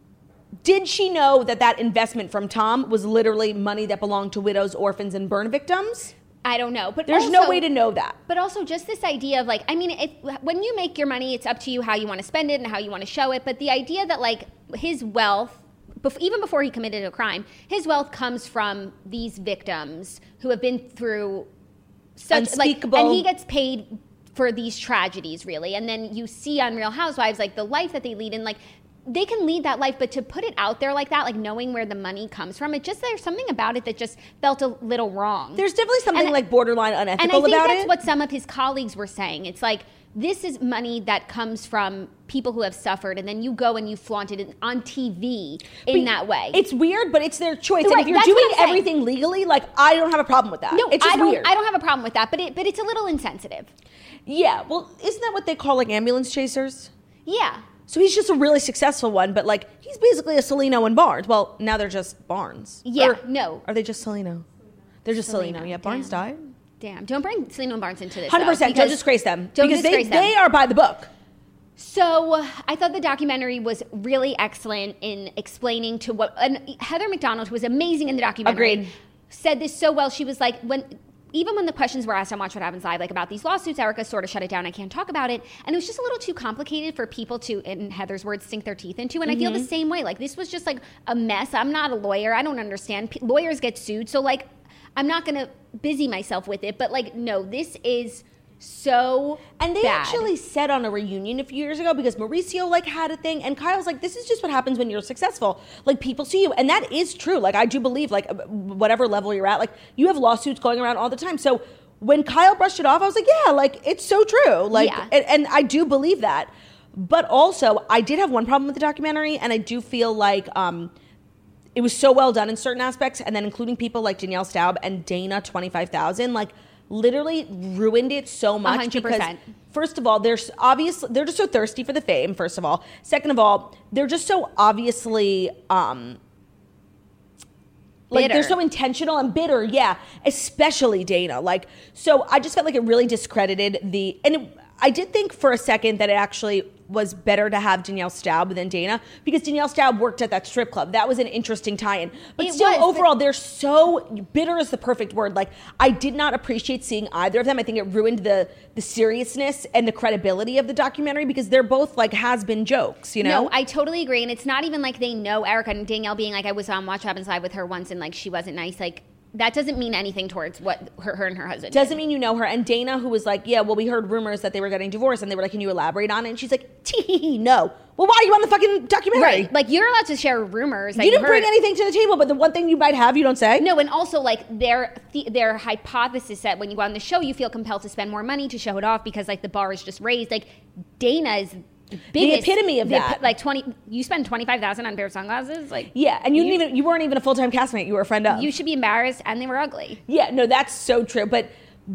did she know that that investment from Tom was literally money that belonged to widows, orphans, and burn victims? I don't know. But There's no also- way to know that. But also just this idea of like, I mean, if, when you make your money, it's up to you how you want to spend it and how you want to show it. But the idea that like his wealth, bef- even before he committed a crime, his wealth comes from these victims who have been through such Unspeakable. like, and he gets paid for these tragedies really. And then you see on Real Housewives, like the life that they lead and like, they can lead that life, but to put it out there like that, like knowing where the money comes from, it just, there's something about it that just felt a little wrong. There's definitely something And- like borderline And I unethical think about that's it. what some of his colleagues were saying. It's like, this is money that comes from people who have suffered, and then you go and you flaunt it on T V in But that way. It's weird, but it's their choice. Right, and if you're that's what doing I'm saying. everything legally, like I don't have a problem with that. no, it's just I don't. weird. I don't have a problem with that, but it, but it's a little insensitive. Yeah, well, isn't that what they call like ambulance chasers? Yeah. So he's just a really successful one, but like he's basically a Celino and Barnes. Well, now they're just Barnes. Yeah, or, no. Are they just Celino? They're just Celino. Celino, Yeah, Barnes died. Damn, don't bring Celino and Barnes into this. one hundred percent. Though, Don't disgrace them. Don't because disgrace they, them. they are by the book. So I thought the documentary was really excellent in explaining to what and Heather McDonald, who was amazing in the documentary, Agreed. said this so well. She was like, when even when the questions were asked on Watch What Happens Live, like about these lawsuits, Erica sort of shut it down. I can't talk about it. And it was just a little too complicated for people to, in Heather's words, sink their teeth into. And mm-hmm. I feel the same way. Like this was just like a mess. I'm not a lawyer. I don't understand. P- lawyers get sued. So like, I'm not going to busy myself with it. But like, no, this is so And they bad. actually said on a reunion a few years ago, because Mauricio like had a thing, and Kyle's like, this is just what happens when you're successful. Like people see you, and that is true. Like I do believe, like whatever level you're at, like you have lawsuits going around all the time. So when Kyle brushed it off, I was like, yeah, like it's so true. Like, Yeah. and, and I do believe that. But also, I did have one problem with the documentary, and I do feel like um, it was so well done in certain aspects, and then including people like Danielle Staub and Dana twenty-five thousand, like. Literally ruined it so much one hundred percent. because first of all, there's obviously they're just so thirsty for the fame. First of all, second of all, they're just so obviously um, like Bitter. they're so intentional and bitter. Yeah, especially Dana. Like so, I just felt like it really discredited the and it, I did think for a second that it actually was better to have Danielle Staub than Dana because Danielle Staub worked at that strip club. That was an interesting tie-in. But It still, was, overall, but- they're so bitter is the perfect word. Like I did not appreciate seeing either of them. I think it ruined the the seriousness and the credibility of the documentary because they're both like has-been jokes, you know? No, I totally agree. And it's not even like they know Erica and Danielle being like, I was on Watch What Happens Live with her once and like she wasn't nice. Like that doesn't mean anything towards what her, her and her husband Doesn't did. mean you know her. And Dana, who was like, yeah, well, we heard rumors that they were getting divorced. And they were like, can you elaborate on it? And she's like, tee no. Well, why are you on the fucking documentary? Right. Like you're allowed to share rumors. That You didn't heard. bring anything to the table, but the one thing you might have, you don't say. No, and also like their the, their hypothesis that when you go on the show, you feel compelled to spend more money to show it off because like the bar is just raised. Like Dana is the biggest, epitome of the that. epi- Like twenty, you spend twenty five thousand on a pair of sunglasses. Like Yeah, and you, You- didn't even you weren't even a full time castmate. You were a friend of. you should be embarrassed, and they were ugly. Yeah, no, that's so true. But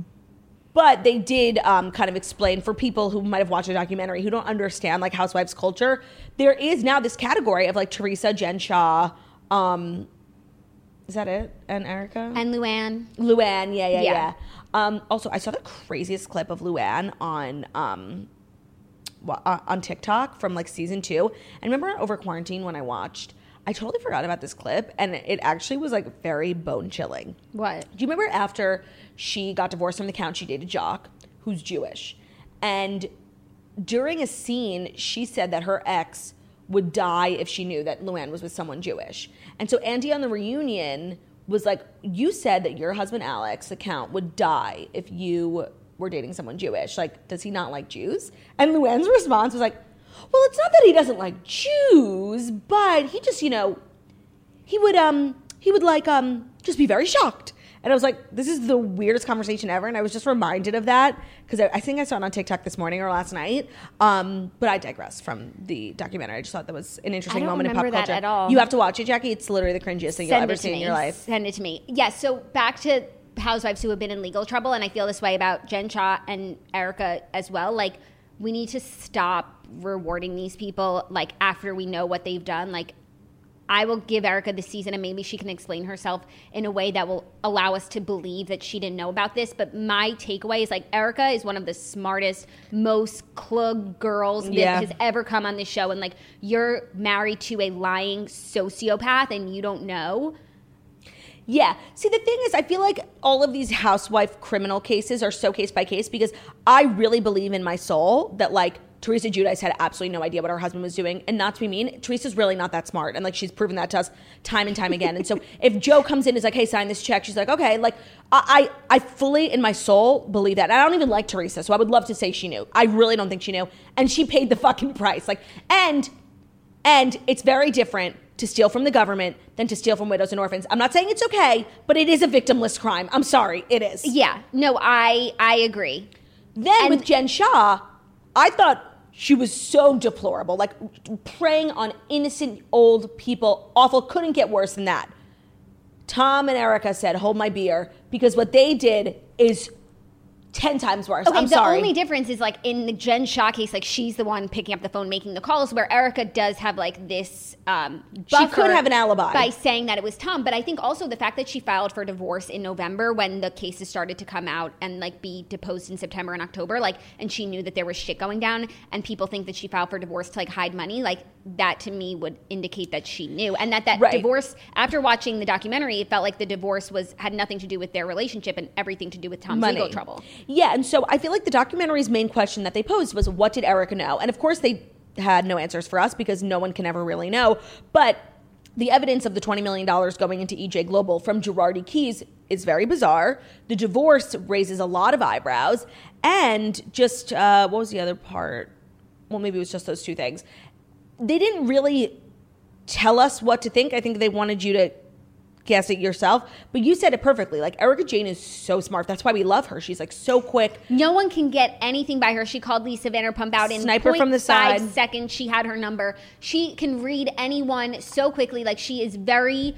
but they did um, kind of explain for people who might have watched a documentary who don't understand like housewives culture. There is now this category of like Teresa, Jen Shah, um, is that it? And Erica And Luann. Luann. Yeah, yeah, Yeah. yeah. Um, also, I saw the craziest clip of Luann on. Um, wa- uh, on TikTok from like season two. And remember over quarantine when I watched, I totally forgot about this clip and it actually was like very bone chilling. What? Do you remember after she got divorced from the count, she dated Jock, who's Jewish. And during a scene, she said that her ex would die if she knew that Luann was with someone Jewish. And so Andy on the reunion was like, you said that your husband Alex, the count, would die if you were dating someone Jewish. Like, does he not like Jews? And Luann's response was like, well, it's not that he doesn't like Jews, but he just, you know, he would, um, he would like, um, just be very shocked. And I was like, this is the weirdest conversation ever. And I was just reminded of that because I, I think I saw it on TikTok this morning or last night. Um, but I digress from the documentary. I just thought that was an interesting I don't moment in pop remember that culture. at all. You have to watch it, Jackie. It's literally the cringiest thing you'll Send ever it to see in me. your life. Send it to me. Yes. So back to housewives who have been in legal trouble, and I feel this way about Jen Shah and Erica as well. Like, we need to stop rewarding these people. Like after we know what they've done. Like, I will give Erica this season, and maybe she can explain herself in a way that will allow us to believe that she didn't know about this. But my takeaway is like Erica is one of the smartest, most klug girls Yeah. that has ever come on this show, and like you're married to a lying sociopath, and you don't know. Yeah. See, the thing is, I feel like all of these housewife criminal cases are so case by case because I really believe in my soul that like Teresa Giudice had absolutely no idea what her husband was doing. And not to be mean, Teresa's really not that smart. And like she's proven that to us time and time again. And so if Joe comes in and is like, hey, sign this check, she's like, okay, like I, I I fully in my soul believe that. And I don't even like Teresa, so I would love to say she knew. I really don't think she knew. And she paid the fucking price. Like, and and it's very different to steal from the government than to steal from widows and orphans. I'm not saying it's okay, but it is a victimless crime. I'm sorry, it is. Yeah, no, I I agree. Then And- with Jen Shah, I thought she was so deplorable, like preying on innocent old people. Awful, couldn't get worse than that. Tom and Erica said, hold my beer, because what they did is ten times worse. Okay, I'm the sorry. only difference is like in the Jen Shah case, like she's the one picking up the phone, making the calls, where Erica does have like this um, She could have an alibi by saying that it was Tom. But I think also the fact that she filed for divorce in November when the cases started to come out and like be deposed in September and October, like, and she knew that there was shit going down, and people think that she filed for divorce to like hide money, like that to me would indicate that she knew, and that that Right. divorce. After watching the documentary, it felt like the divorce was had nothing to do with their relationship and everything to do with Tom's Money. legal trouble. Yeah, and so I feel like the documentary's main question that they posed was, what did Erica know? And of course they had no answers for us because no one can ever really know. But the evidence of the twenty million dollars going into E J Global from Girardi Keys is very bizarre. The divorce raises a lot of eyebrows. And just, uh, what was the other part? Well, maybe it was just those two things. They didn't really tell us what to think. I think they wanted you to guess it yourself. But you said it perfectly. Like, Erika Jayne is so smart. That's why we love her. She's like so quick. No one can get anything by her. She called Lisa Vanderpump out in Sniper from the five side. seconds. She had her number. She can read anyone so quickly. Like, she is very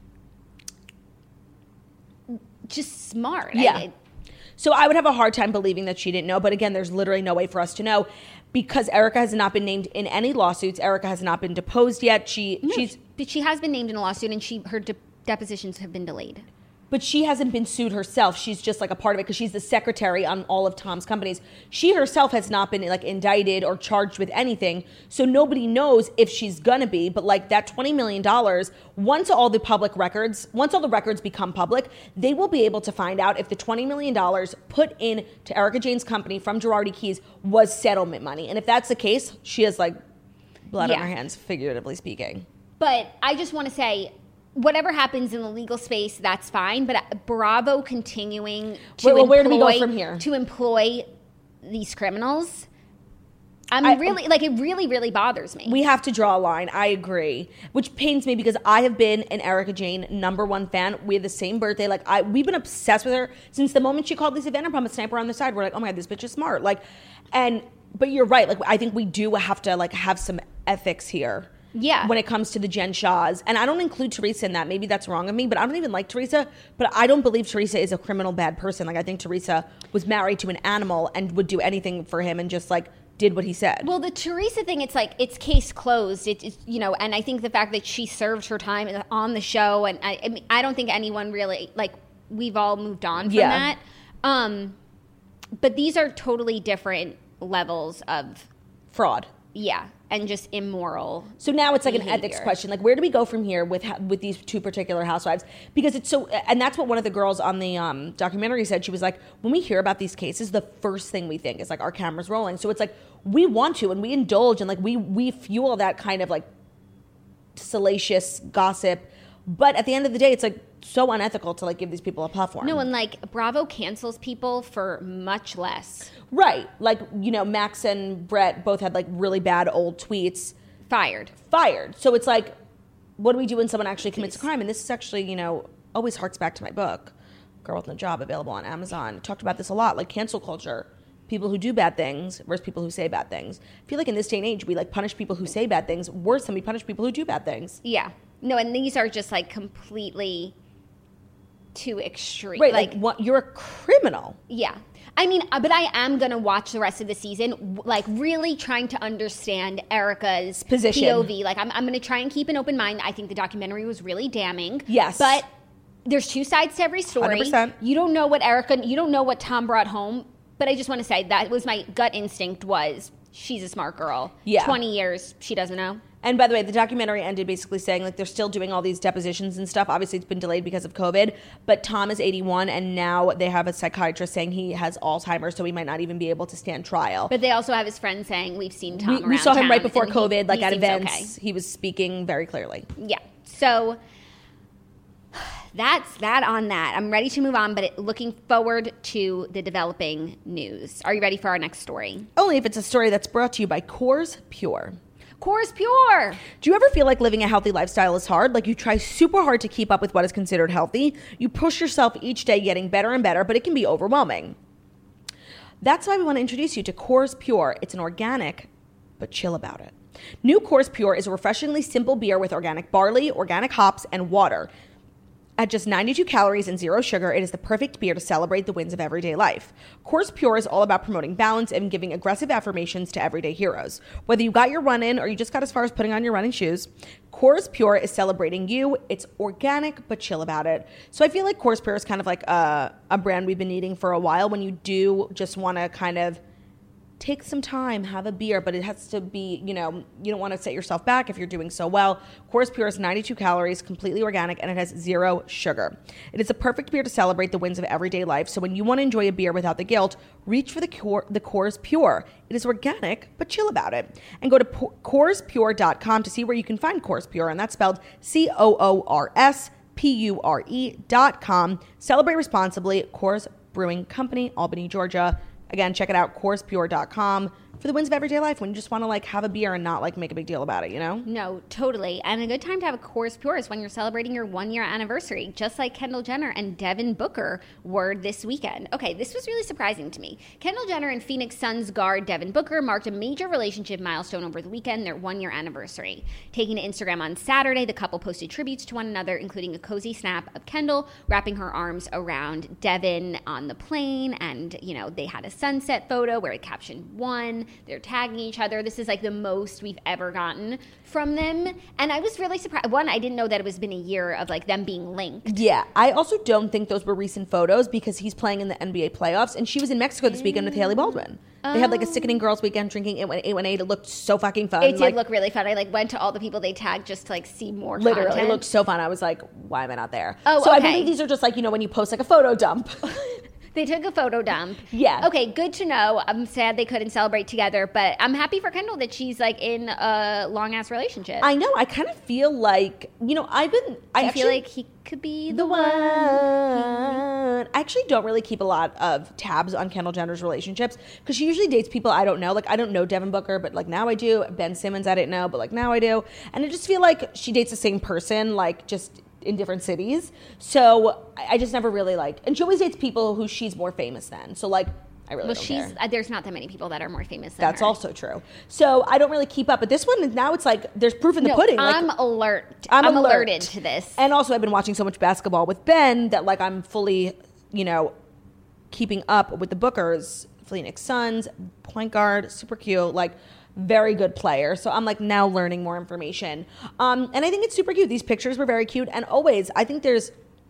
just smart. Yeah. I, So I would have a hard time believing that she didn't know. But again, there's literally no way for us to know because Erica has not been named in any lawsuits. Erica has not been deposed yet. She no, she's but she has been named in a lawsuit, and she her de- depositions have been delayed. But she hasn't been sued herself. She's just like a part of it because she's the secretary on all of Tom's companies. She herself has not been like indicted or charged with anything. So nobody knows if she's gonna be. But like that twenty million dollars, once all the public records, once all the records become public, they will be able to find out if the twenty million dollars put in to Erika Jayne's company from Girardi Keys was settlement money. And if that's the case, she has like blood on Yeah. her hands, figuratively speaking. But I just want to say, whatever happens in the legal space, that's fine. But Bravo continuing to Wait, well, employ, where do we go from here? to employ these criminals, I'm I- really like it. Really, really bothers me. We have to draw a line. I agree, which pains me because I have been an Erika Jayne number one fan. We have the same birthday. Like I, we've been obsessed with her since the moment she called Lisa Vanderpump a sniper on the side. We're like, oh my god, this bitch is smart. Like, and but you're right. Like I think we do have to like have some ethics here. Yeah. When it comes to the Jen Shahs, and I don't include Teresa in that. Maybe that's wrong of me, but I don't even like Teresa. But I don't believe Teresa is a criminal bad person. Like I think Teresa was married to an animal and would do anything for him and just like did what he said. Well, the Teresa thing, it's like it's case closed. It, it's you know, and I think the fact that she served her time on the show, and I, I mean, I don't think anyone really like we've all moved on from Yeah. that. Um, but these are totally different levels of Fraud. yeah, and just immoral. So now it's like an behavior. ethics question. Like, where do we go from here with with these two particular housewives? Because it's so, and that's what one of the girls on the um, documentary said. She was like, when we hear about these cases, the first thing we think is like our cameras rolling. So it's like we want to and we indulge and like we we fuel that kind of like salacious gossip. But at the end of the day, it's like so unethical to like give these people a platform. No, and like Bravo cancels people for much less. Right. Like, you know, Max and Brett both had like really bad old tweets. Fired. Fired. So it's like, what do we do when someone actually commits a crime? And this is actually, you know, always harks back to my book, Girl with No Job, available on Amazon. Talked about this a lot, like cancel culture. People who do bad things versus people who say bad things. I feel like in this day and age, we like punish people who say bad things worse than we punish people who do bad things. Yeah. No, and these are just like completely too extreme. Right, like, what, you're a criminal. Yeah. I mean, uh, but I am going to watch the rest of the season, w- like really trying to understand Erica's Position. P O V. Like, I'm, I'm going to try and keep an open mind. I think the documentary was really damning. Yes. But there's two sides to every story. one hundred percent. You don't know what Erica, you don't know what Tom brought home. But I just want to say that was my gut instinct was she's a smart girl. Yeah. twenty years, she doesn't know. And by the way, the documentary ended basically saying like they're still doing all these depositions and stuff. Obviously, it's been delayed because of COVID. But Tom is eighty-one, and now they have a psychiatrist saying he has Alzheimer's, so he might not even be able to stand trial. But they also have his friend saying, we've seen Tom we, around we saw him town," right before and he- COVID, like he at seems events. okay. He was speaking very clearly. Yeah. So that's that on that. I'm ready to move on, but it, looking forward to the developing news. Are you ready for our next story? Only if it's a story that's brought to you by Coors Pure. Coors Pure. Do you ever feel like living a healthy lifestyle is hard? Like you try super hard to keep up with what is considered healthy. You push yourself each day getting better and better, but it can be overwhelming. That's why we want to introduce you to Coors Pure. It's an organic, but chill about it. New Coors Pure is a refreshingly simple beer with organic barley, organic hops, and water. At just ninety-two calories and zero sugar, it is the perfect beer to celebrate the wins of everyday life. Coors Pure is all about promoting balance and giving aggressive affirmations to everyday heroes. Whether you got your run in or you just got as far as putting on your running shoes, Coors Pure is celebrating you. It's organic, but chill about it. So I feel like Coors Pure is kind of like a, a brand we've been needing for a while when you do just want to kind of take some time, have a beer, but it has to be, you know, you don't want to set yourself back if you're doing so well. Coors Pure is ninety-two calories, completely organic, and it has zero sugar. It is a perfect beer to celebrate the wins of everyday life. So when you want to enjoy a beer without the guilt, reach for the, Cor- the Coors Pure. It is organic, but chill about it. And go to po- Coors Pure dot com to see where you can find Coors Pure, and that's spelled C O O R S P U R E dot com. Celebrate responsibly. Coors Brewing Company, Albany, Georgia. Again, check it out, Coors Pure dot com, for the wins of everyday life when you just want to like have a beer and not like make a big deal about it, you know? No, totally. And a good time to have a Coors Pure is when you're celebrating your one year anniversary, just like Kendall Jenner and Devin Booker were this weekend. Okay, this was really surprising to me. Kendall Jenner and Phoenix Suns guard Devin Booker marked a major relationship milestone over the weekend, their one year anniversary. Taking to Instagram on Saturday, the couple posted tributes to one another, including a cozy snap of Kendall wrapping her arms around Devin on the plane. And, you know, they had a sunset photo where it captioned one. They're tagging each other. This is like the most we've ever gotten from them. And I was really surprised. One, I didn't know that it was been a year of like them being linked. Yeah. I also don't think those were recent photos because he's playing in the N B A playoffs and she was in Mexico this weekend with Haley Baldwin. Oh. They had like a sickening girls weekend drinking eight one eight. It looked so fucking fun. It did like, look really fun. I like went to all the people they tagged just to like see more literally, content. It looked so fun. I was like, why am I not there? Oh, so okay. I believe these are just like, you know, when you post like a photo dump. They took a photo dump. Yeah. Okay, good to know. I'm sad they couldn't celebrate together, but I'm happy for Kendall that she's like in a long ass relationship. I know. I kind of feel like, you know, I've been. Do I you actually, feel like he could be the, the one. one. I actually don't really keep a lot of tabs on Kendall Jenner's relationships because she usually dates people I don't know. Like I don't know Devin Booker, but like now I do. Ben Simmons I didn't know, but like now I do. And I just feel like she dates the same person, like just in different cities. So I just never really like, and she always dates people who she's more famous than. So like, I really well, don't she's care. uh, there's not that many people that are more famous than That's her. also true. So I don't really keep up. But this one, now it's like, there's proof in the No, pudding. I'm like, alert. I'm, I'm alert. alerted to this. And also I've been watching so much basketball with Ben that like I'm fully, you know, keeping up with the Bookers, Phoenix Suns, point guard, super cute, like very good player. So I'm like now learning more information. Um, and I think it's super cute. These pictures were very cute. And always, I think there's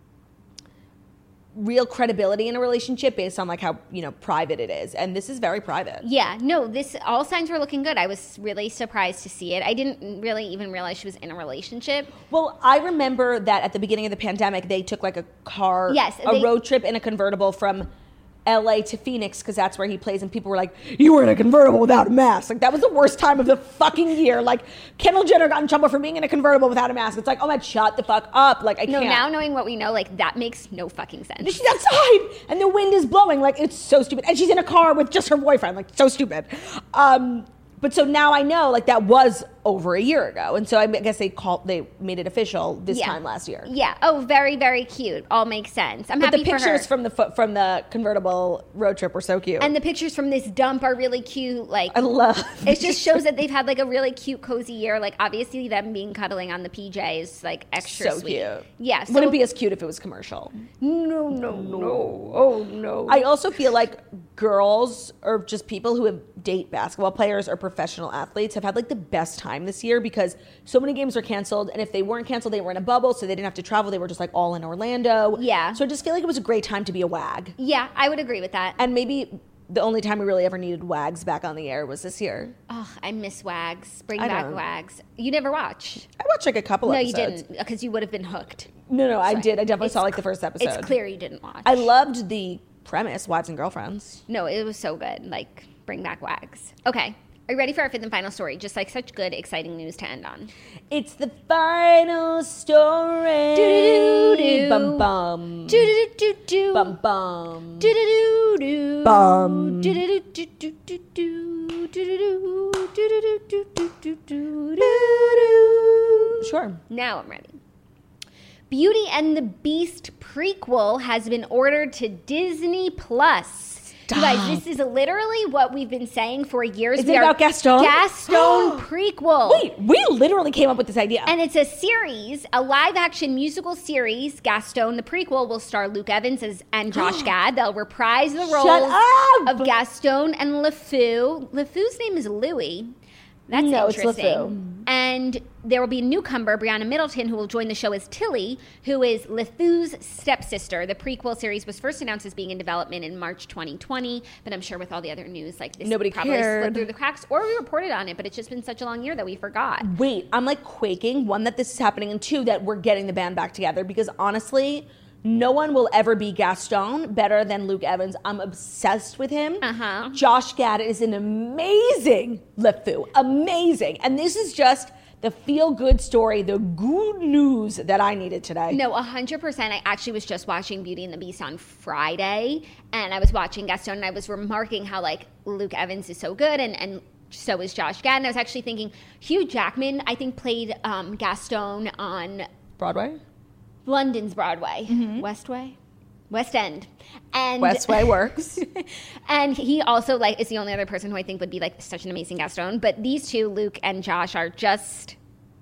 real credibility in a relationship based on like how, you know, private it is. And this is very private. Yeah, no, this all signs were looking good. I was really surprised to see it. I didn't really even realize she was in a relationship. Well, I remember that at the beginning of the pandemic, they took like a car, Yes, a they- road trip in a convertible from L A to Phoenix because that's where he plays, and people were like, you were in a convertible without a mask. Like, that was the worst time of the fucking year. Like, Kendall Jenner got in trouble for being in a convertible without a mask. It's like, oh my, shut the fuck up. Like, I No, can't. now knowing what we know, like that makes no fucking sense. She's outside, and the wind is blowing. Like, it's so stupid. And she's in a car with just her boyfriend. Like, so stupid. Um, but so now I know, like, that was over a year ago. And so I guess they called, they made it official this Yeah. time last year. Yeah. Oh, very, very cute. All makes sense. I'm But happy the for her. pictures from the fo- from the convertible road trip were so cute. And the pictures from this dump are really cute. Like, I love it just shows that they've had like a really cute, cozy year. Like, obviously, them being cuddling on the P J is like extra so sweet. cute. Yeah. So, Wouldn't be as cute if it was commercial. no, no, no. Oh no. I also feel like girls or just people who have date basketball players or professional athletes have had like the best time this year because so many games were canceled, and if they weren't canceled, they were in a bubble, so they didn't have to travel. They were just like all in Orlando. Yeah. So I just feel like it was a great time to be a wag. Yeah, I would agree with that. And maybe the only time we really ever needed wags back on the air was this year. Oh, I miss Wags. Bring I back don't. Wags. You never watched? I watched like a couple No, episodes. you didn't, because you would have been hooked. No, no, I Sorry. did. I definitely It's saw like the first episode. It's clear you didn't watch. I loved the premise, Wives and Girlfriends. No, it was so good. Like, bring back Wags. Okay. Are you ready for our fifth and final story? Just like such good, exciting news to end on. It's the final story. Do-do-do-do. Bum bum. Do-do-do-do-do. Bum bum. Do-do-do-do. Bum. Do-do-do-do-do-do. Do-do-do. Do-do-do-do-do-do. Sure. Now I'm ready. Beauty and the Beast prequel has been ordered to Disney Plus. Stop. You guys, this is literally what we've been saying for years. Is we it are about Gaston? Gaston prequel. Wait, we literally came up with this idea. And it's a series, a live-action musical series. Gaston, the prequel, will star Luke Evans as, and Josh Gad. They'll reprise the roles up! of Gaston and LeFou. LeFou's name is Louis. That's No, it's interesting. LeFou. And there will be a newcomer, Brianna Middleton, who will join the show as Tilly, who is LeFou's stepsister. The prequel series was first announced as being in development in March twenty twenty, but I'm sure with all the other news, like this Nobody probably cared. slipped through the cracks, or we reported on it, but it's just been such a long year that we forgot. Wait, I'm like quaking. One, that this is happening, and two, that we're getting the band back together, because honestly, no one will ever be Gaston better than Luke Evans. I'm obsessed with him. Uh-huh. Josh Gad is an amazing LeFou. Amazing. And this is just the feel-good story, the good news that I needed today. No, one hundred percent. I actually was just watching Beauty and the Beast on Friday, and I was watching Gaston, and I was remarking how, like, Luke Evans is so good, and, and so is Josh Gad. And I was actually thinking, Hugh Jackman, I think, played um, Gaston on Broadway? London's Broadway. Mm-hmm. Westway? West End. And Westway works. And he also, like, is the only other person who I think would be, like, such an amazing Gaston. But these two, Luke and Josh, are just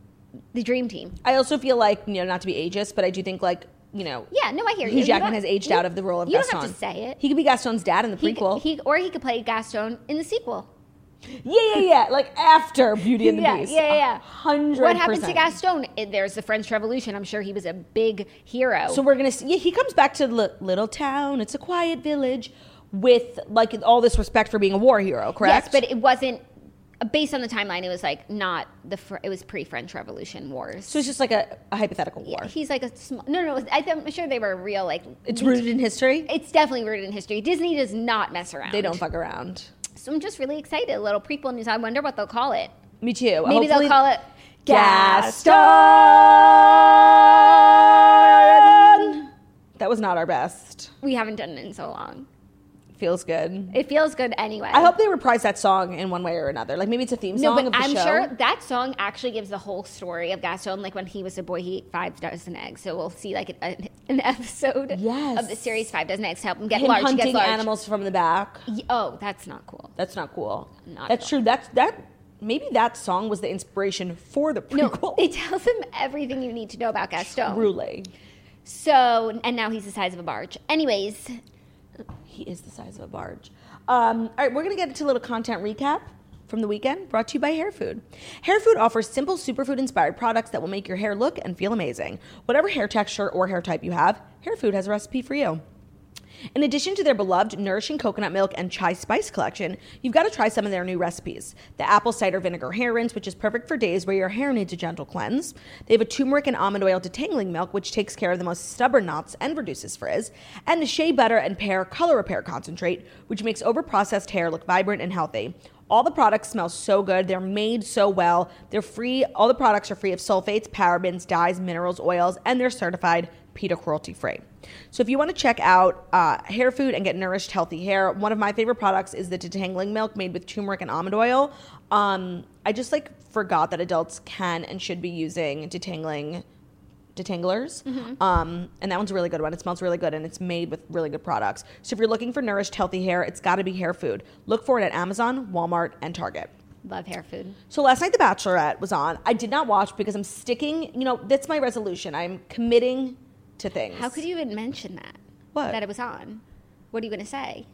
the dream team. I also feel like, you know, not to be ageist, but I do think, like, you know, Yeah, no, I hear you. Hugh You Jackman don't- has aged you- out of the role of you Gaston. don't have to say it. He could be Gaston's dad in the He, prequel. he, or he could play Gaston in the sequel. yeah, yeah, yeah. Like after Beauty and the Yeah, Beast. yeah, yeah, yeah. A Hundred What happened to percent. Gaston? It- There's the French Revolution. I'm sure he was a big hero. So we're gonna see. Yeah, he comes back to li- little town. It's a quiet village, with like all this respect for being a war hero. Correct. yes, but it wasn't based on the timeline. It was like not the. Fr- It was pre-French Revolution wars. so it's just like a, a hypothetical war. He's like a small. No, no, no. I th- I'm sure they were real. Like It's rooted in history. It's definitely rooted in history. Disney does not mess around. They don't fuck around. So I'm just really excited. A little prequel news. I wonder what they'll call it. Me too. Maybe Hopefully- they'll call it Gaston. That was not our best. We haven't done it in so long. Feels good. It feels good anyway. I hope they reprise that song in one way or another. Like maybe it's a theme No, song but of the I'm show. sure that song actually gives the whole story of Gaston. Like when he was a boy, he ate five dozen eggs. So we'll see like an, an episode Yes. of the series Five Dozen Eggs to help him get Him large. He hunting gets large. animals from the back. Y- Oh, that's not cool. That's not cool. Not That's at true. That's that. Maybe that song was the inspiration for the prequel. No, it tells him everything you need to know about Gaston. Truly, So, and now he's the size of a barge. Anyways, he is the size of a barge. Um, all right, we're gonna get into a little content recap from the weekend, brought to you by Hair Food. Hair Food offers simple superfood-inspired products that will make your hair look and feel amazing. Whatever hair texture or hair type you have, Hair Food has a recipe for you. In addition to their beloved nourishing coconut milk and chai spice collection, you've got to try some of their new recipes. The apple cider vinegar hair rinse, which is perfect for days where your hair needs a gentle cleanse. They have a turmeric and almond oil detangling milk, which takes care of the most stubborn knots and reduces frizz. And a shea butter and pear color repair concentrate, which makes overprocessed hair look vibrant and healthy. All the products smell so good. They're made so well. They're free. All the products are free of sulfates, parabens, dyes, minerals, oils, and they're certified PETA cruelty free. So if you want to check out uh, Hair Food and get nourished, healthy hair, one of my favorite products is the detangling milk made with turmeric and almond oil. Um, I just like forgot that adults can and should be using detangling detanglers. Mm-hmm. Um, and that one's a really good one. It smells really good and it's made with really good products. So if you're looking for nourished, healthy hair, it's got to be Hair Food. Look for it at Amazon, Walmart, and Target. love Hair Food. So last night The Bachelorette was on. I did not watch because I'm sticking, you know, that's my resolution. I'm committing to things. How could you even mention that? What? That it was on. What are you going to say?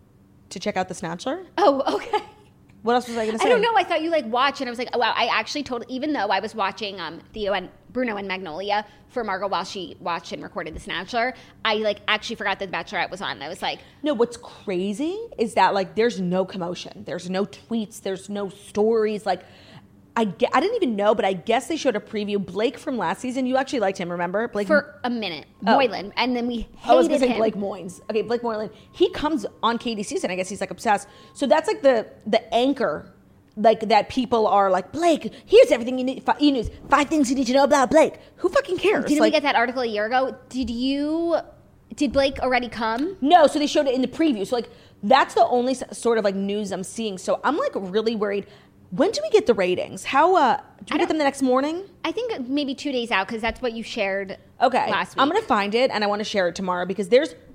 To check out The Snatcher? Oh, okay. What else was I going to say? I don't know. I thought you like watched, and I was like, oh wow. I actually told, even though I was watching um, Theo and Bruno and Magnolia for Margot while she watched and recorded The Snatcher, I like actually forgot that The Bachelorette was on. And I was like, No, what's crazy is that like there's no commotion. There's no tweets. There's no stories. Like I, ge- I didn't even know, but I guess they showed a preview. Blake from last season, you actually liked him, remember? Blake for a minute, Oh. Moylan, and then we I was hated gonna say him. Blake Moynes. Okay, Blake Moylan. He comes on Katie's season. I guess he's like obsessed. So that's like the the anchor, like that people are like, Blake, here's everything you need. You news. Five things you need to know about Blake. Who fucking cares? Didn't like, we get that article a year ago? Did you? Did Blake already come? No, so they showed it in the preview. So like that's the only s- sort of like news I'm seeing. So I'm like really worried. When do we get the ratings? How uh do we I get them don't- the next morning? I think maybe two days out because that's what you shared. Okay. last week. I'm gonna find it and I want to share it tomorrow because there's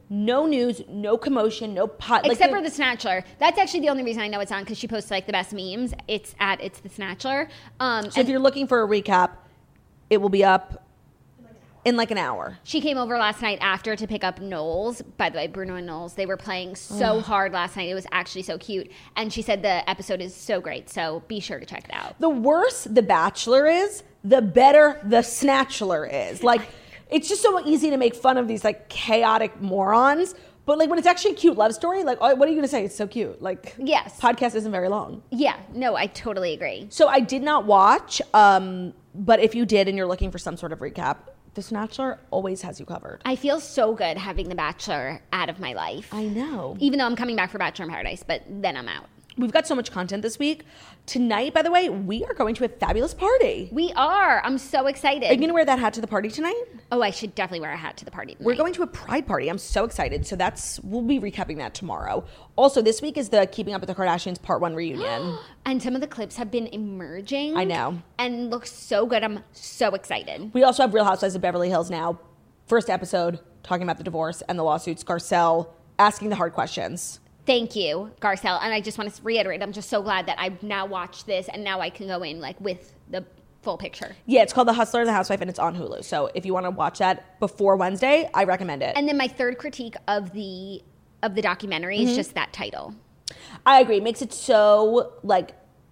no news, no commotion, no pot. Except like for the Snatchler. That's actually the only reason I know it's on, because she posts like the best memes. It's at It's the Snatchler. Um, So if you're looking for a recap, it will be up in like an hour. She came over last night after to pick up Knowles. By the way, Bruno and Knowles, they were playing so hard last night. It was actually so cute. And she said the episode is so great, so be sure to check it out. The worse The Bachelor is, the better The Snatchler is. Like, it's just so easy to make fun of these like chaotic morons. But like when it's actually a cute love story, like what are you gonna say? It's so cute. Like, yes, podcast isn't very long. Yeah, no, I totally agree. So I did not watch, um, but if you did and you're looking for some sort of recap, The Snatchler always has you covered. I feel so good having The Bachelor out of my life. I know. Even though I'm coming back for Bachelor in Paradise, but then I'm out. We've got so much content this week. Tonight, by the way, we are going to a fabulous party. We are. I'm so excited. Are you going to wear that hat to the party tonight? Oh, I should definitely wear a hat to the party tonight. We're going to a pride party. I'm so excited. So that's, we'll be recapping that tomorrow. Also, this week is the Keeping Up with the Kardashians Part one reunion. And some of the clips have been emerging. I know. And look so good. I'm so excited. We also have Real Housewives of Beverly Hills now. First episode, talking about the divorce and the lawsuits. Garcelle asking the hard questions. Thank you, Garcelle. And I just want to reiterate, I'm just so glad that I've now watched this and now I can go in like with the full picture. Yeah, it's called The Hustler and the Housewife and it's on Hulu. So if you want to watch that before Wednesday, I recommend it. And then my third critique of the of the documentary mm-hmm. is just that title. I agree. It makes it so like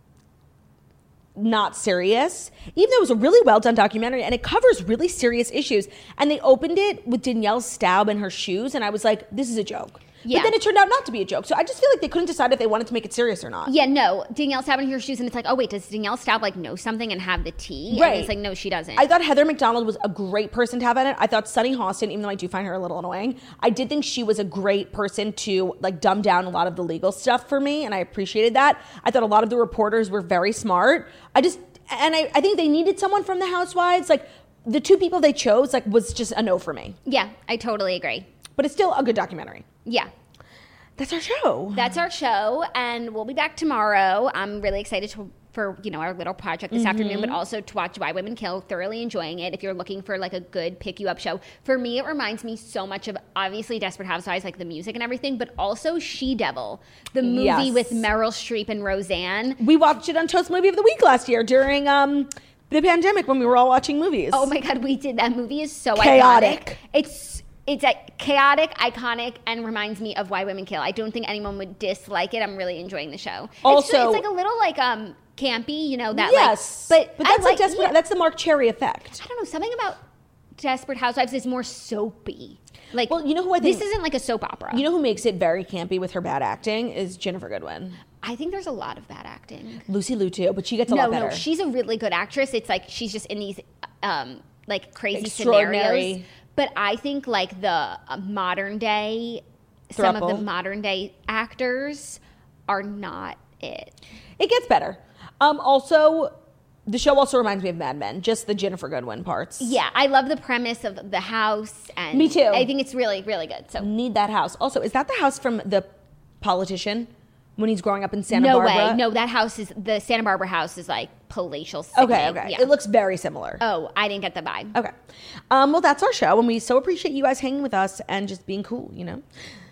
not serious, even though it was a really well done documentary and it covers really serious issues. And they opened it with Danielle Staub and her shoes. And I was like, this is a joke. Yeah. But then it turned out not to be a joke. So I just feel like they couldn't decide if they wanted to make it serious or not. Yeah, no. Danielle Staub in her shoes, and it's like, oh, wait, does Danielle Staub, like, know something and have the tea? Right. And it's like, no, she doesn't. I thought Heather McDonald was a great person to have in it. I thought Sunny Hostin, even though I do find her a little annoying, I did think she was a great person to, like, dumb down a lot of the legal stuff for me, and I appreciated that. I thought a lot of the reporters were very smart. I just, and I, I think they needed someone from the Housewives. Like, the two people they chose, like, was just a no for me. Yeah, I totally agree. But it's still a good documentary. Yeah. That's our show. That's our show, and we'll be back tomorrow. I'm really excited to, for, you know, our little project this mm-hmm. afternoon, but also to watch Why Women Kill. Thoroughly enjoying it. If you're looking for, like, a good pick-you-up show. For me, it reminds me so much of, obviously, Desperate Housewives, like the music and everything, but also She-Devil, the movie yes. with Meryl Streep and Roseanne. We watched it on Toast Movie of the Week last year during um, the pandemic when we were all watching movies. Oh, my God, we did. That movie is so chaotic. Iconic. It's It's a chaotic, iconic, and reminds me of Why Women Kill. I don't think anyone would dislike it. I'm really enjoying the show. Also, it's, just, it's like a little like um campy, you know that. Yes, like, but but that's I like desperate. Yeah. That's the Mark Cherry effect. I don't know, something about Desperate Housewives is more soapy. Like, well, you know who I think this isn't like a soap opera. You know who makes it very campy with her bad acting is Ginnifer Goodwin. I think there's a lot of bad acting. Lucy Liu too, but she gets a no, lot better. No, she's a really good actress. It's like she's just in these um like crazy Extraordinary. scenarios. But I think like the uh, modern day, some of the modern day actors are not it. It gets better. Um, also, the show also reminds me of Mad Men, just the Ginnifer Goodwin parts. Yeah, I love the premise of the house. And me too. I think it's really, really good. So need that house. Also, is that the house from The Politician when he's growing up in Santa no Barbara? No way. No, that house is, the Santa Barbara house is like palatial. Sickening. Okay, okay. Yeah. It looks very similar. Oh, I didn't get the vibe. Okay. Um, well, that's our show, and we so appreciate you guys hanging with us and just being cool, you know?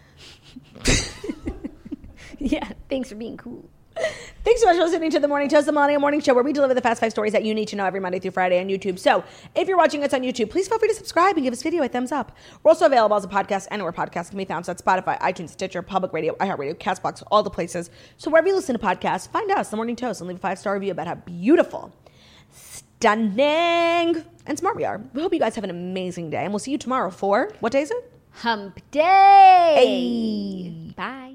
Yeah, thanks for being cool. Thanks so much for listening to The Morning Toast, the Melania Morning Show, where we deliver the fast five stories that you need to know every Monday through Friday on YouTube. So if you're watching us on YouTube, please feel free to subscribe and give this video a thumbs up. We're also available as a podcast anywhere podcasts can be found. So that's Spotify, iTunes, Stitcher, Public Radio, iHeartRadio, CastBox, all the places. So wherever you listen to podcasts, find us, The Morning Toast, and leave a five-star review about how beautiful, stunning, and smart we are. We hope you guys have an amazing day, and we'll see you tomorrow for, what day is it? Hump Day. Hey. Bye.